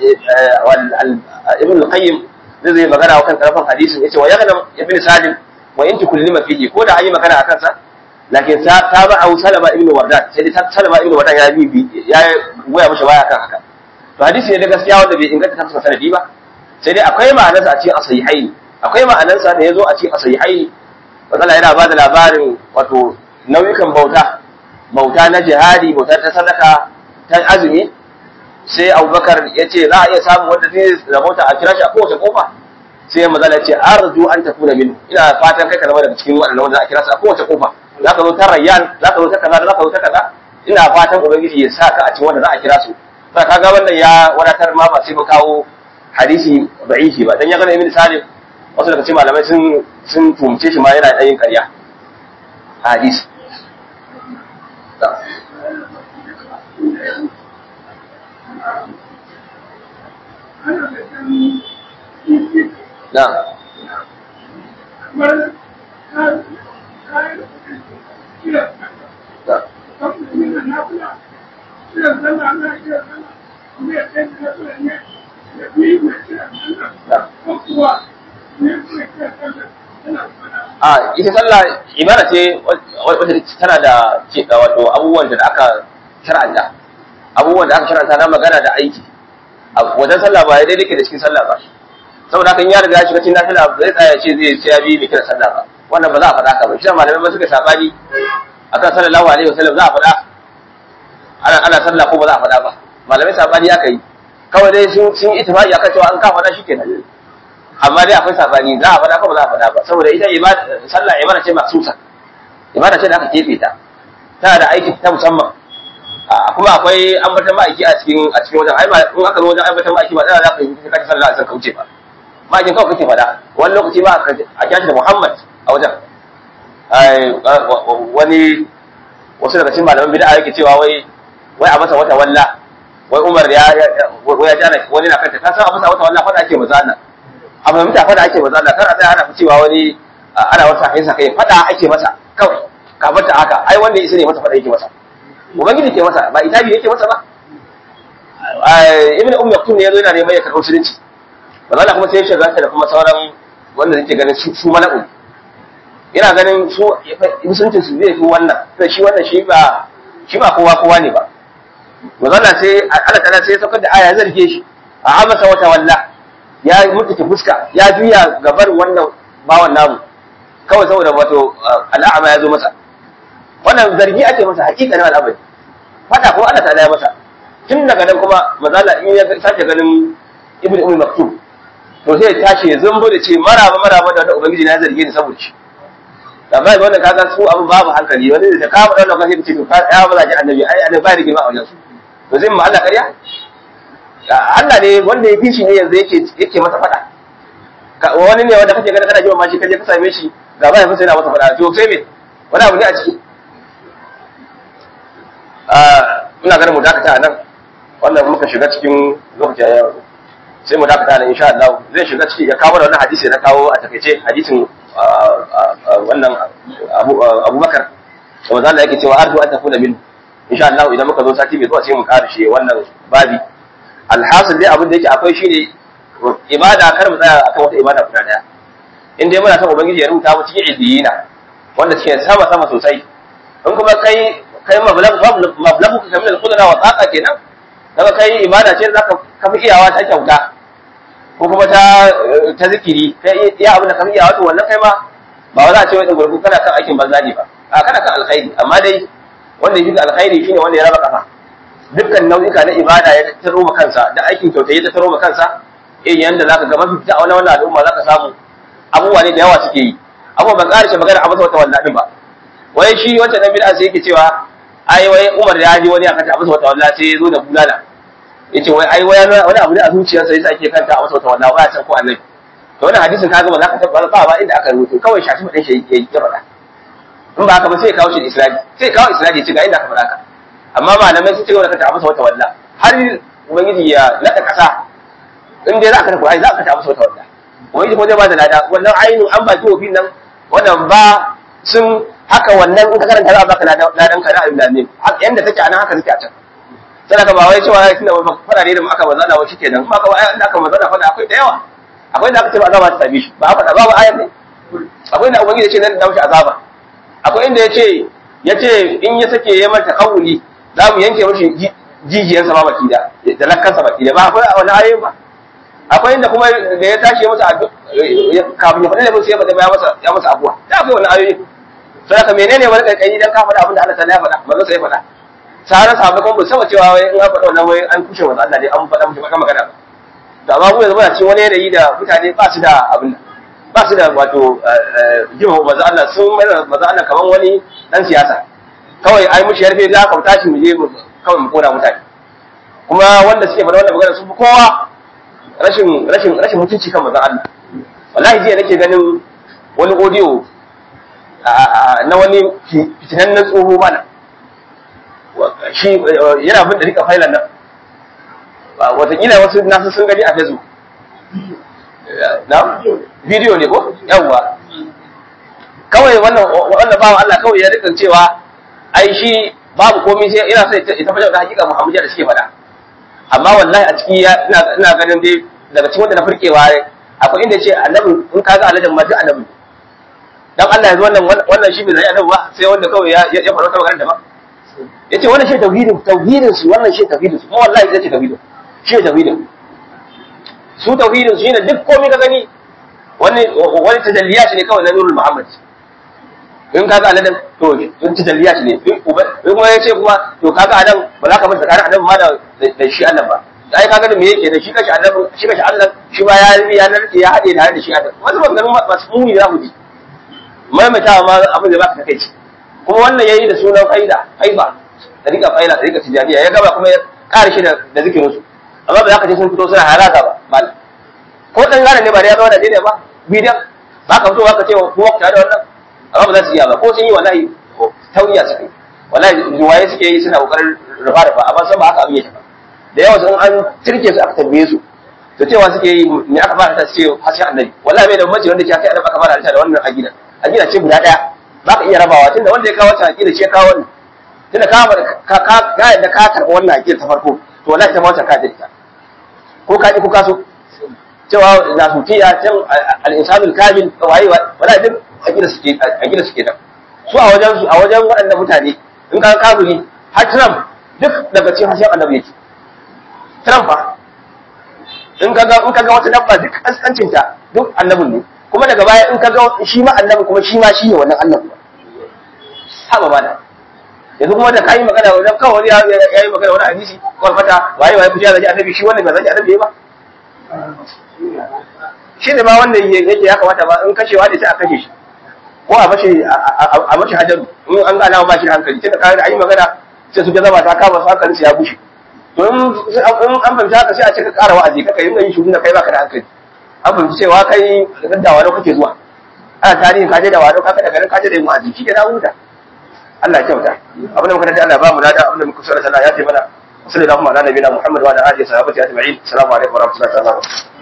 ibn al-qayyim zai magana akan karfin hadisin yace wa ya kana ibn salim wa in tukullima fihi ko da ayi magana akan sa lakin ta tabahu salama ibn wardan sai ta salama ibn wardan ya bi ya goya mishi baya kan haka to hadisi ne da gaskiya wanda bai inganta tafsirin sanadi ba sai dai akwai ma'anarsa a cikin asahihaini akwai ma'anarsa da yazo a cikin asahihaini wanda yana bada labarin wato nauyukan bauta bauta na jihadi bauta ta sadaka ta azumi sai Abubakar yace za a iya samu wanda zai rabota a kira shi a kowace kofa sai manzo ya ce arju an takuna min ina fatan kai ka zama daga cikin waɗannan wanda za a kira su a kowace kofa zaka zo ta rayyan zaka zo ta kaza zaka zo ta kaza ina fatan ubangiji ya saka a cikin wanda za a kira su sai kaga wannan ya wadatar ma ba sai mu kawo hadisi da'ifi ba dan ya gane ibn salim wasu daga cikin malamai sun sun tumce shi ma yana da yin ƙarya hadisi نعم a ita sallah ibada ce wadda tana da wato abubuwan da aka shar'anta abubuwan da aka shar'anta na magana da aiki wajen sallah ba daidai ke da cikin sallah ba saboda haka in ya riga ya shiga cikin nafila zai tsaya ce zai ce ya bi mai kira sallah ba wannan ba za a faɗa ka ba shi malamai ba suka sabani akan sallallahu alaihi wasallam za a faɗa ana ana sallah ko ba za a faɗa ba malamai sabani aka yi kawai dai sun sun ittifaqi akan cewa an ka faɗa shikenan amma dai akwai sabani za a faɗa ko ba za a faɗa ba saboda ita ibada sallah ibada ce maksusa ibada ce da aka kefe ta tana da aiki ta musamman kuma akwai ambatan ma'aiki a cikin a cikin wajen ai ba in aka zo wajen ambatan ma'aiki ba za ka yi kace sallah sai kauce ba ma'aikin kawai kake faɗa wani lokaci ba a kyashi da Muhammad a wajen ai wani wasu daga cikin malaman bid'a yake cewa wai wai a masa wata walla wai Umar ya wai ya jana wani na kanta ka san a masa wata walla fada ake mazana a fahimta fada ake mazana kar a tsaya ana cewa wani ana wata kai sa kai fada ake masa kawai ka bata haka ai wanda isa ne masa fada yake masa ubangiji ke masa ba itabi yake masa ba ibn umm yaktum ne yazo yana neman ya karɓo shirinci ba za kuma sai ya shiga da kuma sauran wanda yake ganin su mala'u ina ganin su musuncin su zai fi wannan sai shi wannan shi ba shi ba kowa kowa ne ba mazalla sai Allah ta'ala sai ya saukar da aya zarge shi a amasa wata walla ya mutuke fuska ya juya gabar wannan bawan namu kawai saboda wato al'ama ya zo masa wannan zargi ake masa hakikanin al'amari fada ko Allah ta'ala ya masa tun daga nan kuma mazalla in ya sake ganin ibnu ummi maktum to sai ya tashi ya zambo da ce maraba maraba da ubangiji na zarge ni saboda shi amma wannan kaga su abu babu hankali wani da ka faɗa wannan kai ce to ka ya maza ji annabi ai annabi ba rigima a wajen su to zai mu Allah ƙarya Allah ne wanda ya fi shi ne yanzu yake yake masa fada wani ne wanda kake gani kana jiwa ma shi kaje ka same shi ga ba ya fasa yana masa fada to sai me wani abu ne a ciki ina ganin mu dakata nan wannan muka shiga cikin lokaci a yau sai mu dakata nan insha Allah zai shiga ciki ya kawo wannan hadisi na kawo a takeice hadisin wannan Abubakar da wanda Allah yake cewa arju an takuna min insha Allah idan muka zo sati mai zuwa sai mu karshe wannan babi alhasil dai abin da yake akwai shine ibada kar mu tsaya akan wata ibada guda daya in dai muna son ubangiji ya rubuta mu cikin idiyina wanda suke sama sama sosai in kuma kai kai mablagu mablagu ka kamar kudura wa tsaka kenan kaga kai ibada ce zaka kafi iyawa ta kyauta ko kuma ta ta zikiri kai iya abin da kafi iyawa to wannan kai ma ba za a ce wai gurgu kana kan aikin banza ne ba a kana kan alkhairi amma dai wanda yake alkhairi shine wanda ya raba kafa dukkan nau'ika na ibada ya taro ma kansa da aikin kyauta ya taro ma kansa eh yanda zaka ga mafi ta wannan wannan al'umma zaka samu abubuwa ne da yawa suke yi abubuwa ban ƙarshe magana a masa wata wallahi ba wai shi wacce dan bid'a sai yake cewa ai wai Umar ya ji wani aka ta masa wata wallahi sai ya zo da bulala yace wai ai wai wani abu ne a zuciyarsa yasa ake kanta a masa wata wallahi waya can ko annabi to wannan hadisin kaga ba za ka tabbata ba inda aka rubuto kawai shafi mutan shi yake ya faɗa in ba haka ba sai ya kawo shi da isnadi sai ya kawo isnadi ce ga inda aka faɗa ka amma malamai sun ce ga kanta a masa wata wallahi har ubangiji ya lada kasa in dai za ka tafi ai za ka ta musu wata wanda wani ko zai ba da lada wannan ainu an ba ki wofin nan wannan ba sun haka wannan in ka karanta za a baka ladan ka na ayyuka ne yanda take a nan haka take a can sai ka ba wai cewa tunda ba fada ne da aka manzana wa shikenan kuma ka ba ayan da aka manzana fada akwai da yawa akwai da aka ce ba azaba ta tabi shi ba fada babu ayan ne akwai da ubangiji ya ce nan da wuce azaba akwai inda yace yace in ya sake ya mata kawuli za mu yanke mishi jijiyan sa ba baki da da lakkan sa baki da ba akwai wani ayoyi ba akwai inda kuma da ya tashi masa kafin ya faɗi da musu ya faɗa ya masa ya masa abuwa da akwai wani ayoyi sai ka menene wani kai dan ka faɗa abin da Allah ta ya faɗa manzo sai faɗa tare sahabbai kuma ba saba cewa wai in an faɗa wannan wai an kushe wasu Allah dai an faɗa mushi baka magana to amma mu yanzu muna cikin wani yanayi da mutane ba su da abin ba su da wato jima manzo Allah sun mai manzo Allah kaman wani dan siyasa kawai ai mushi yarfe da aka tashi mu je mu kawai mu kora mutane kuma wanda suke faɗa wannan magana sun fi kowa rashin rashin rashin mutunci kan manzo Allah wallahi jiya nake ganin wani audio na wani fitinan na tsoho mana shi yana bin da rika failan nan watakila wasu nasu sun gani a facebook na video ne ko yawwa kawai wannan wannan bawan Allah kawai ya rika cewa ai shi babu komai sai ina sai ita fa da hakika Muhammadiya da suke faɗa amma wallahi a ciki ina ina ganin dai daga cikin wanda na furkewa akwai inda ce annabi in kaga alajin ma duk annabi dan Allah yanzu wannan wannan shi bai zai annabi ba sai wanda kawai ya ya faɗa ta magana da ba yace wannan shi tauhidin tauhidin su wannan shi tauhidin su kuma wallahi yace tauhidin shi tauhidin su tauhidin su ne duk komai ka gani wani wani tajalliya shi ne kawai na nurul muhammad in kaga aladan to in tajalliya shi ne in kuma yace kuma to kaga adam ba za ka bar tsakanin adam ma da da shi Allah ba ai kaga da me yake da shi kashi adam shi kashi Allah shi ba ya ya narke ya hade da da shi adam wasu maganganun masu muni da ku ji maimaitawa ma abin da baka kai ci kuma wannan yayi da sunan faida faiba da rika faida da rika tijaniya ya gaba kuma ya kare shi da da zikirin su amma ba za ka je sun fito suna haraka ba mal ko dan gane ne ba da ya zama da dai ba bidiyan ba ka fito ba ka ce ko ka da wannan amma ba za su iya ba ko sun yi wallahi tauriya suke wallahi ruwaye suke yi suna kokarin rufa rufa amma san ba haka abin yake ba da yawa sun an tirke su aka tambaye su to cewa suke yi me aka fara ta ce hashi annabi wallahi bai da mace wanda ke kai annabi aka fara da wannan aqida aqida ce guda daya za ka iya rabawa tunda wanda ya kawo ta aqida ce kawo wannan tunda ka ka ka ga yadda ka karɓi wannan aqida ta farko to wallahi ta mawata ka dinta ko ka ji ko ka so cewa nasutiya tan al-insanul kamil wayi wallahi duk aqida suke aqida suke da su a wajen su a wajen waɗannan mutane in ka kafiri har Trump duk daga cikin hasken annabi yake Trump fa in kaga in kaga wata dabba duk kaskancin ta duk annabin ne kuma daga baya in kaga shi ma annabi kuma shi ma shi ne wannan annabi haba bana yanzu kuma da kai magana wajen kawai ya yi magana wani hadisi ko fata waye waye kuja da annabi shi wannan ba zai annabi ba shi ne ma wanda yake ya kamata ba in kashewa ne sai a kashe shi ko a bashi a bashi hajar in an ga alama ba shi hankali tunda kai da ayi magana sai su ga zama ta kama su hankalin ya bushe to in an fahimta haka sai a ce ka ƙara wa'azi kaka yin yin shuguna kai baka da hankali an fahimci cewa kai da wani kake zuwa ana tarihin kaje da wani kaka da garin kaje da yin wa'azi shi ke na huta Allah ya kyauta abin da muka dace Allah ba mu lada abin da muka so Allah ya ce mana sallallahu alaihi wa sallam ala nabiyina Muhammad wa ala alihi wa sahbihi ajma'in assalamu alaikum wa rahmatullahi wa barakatuh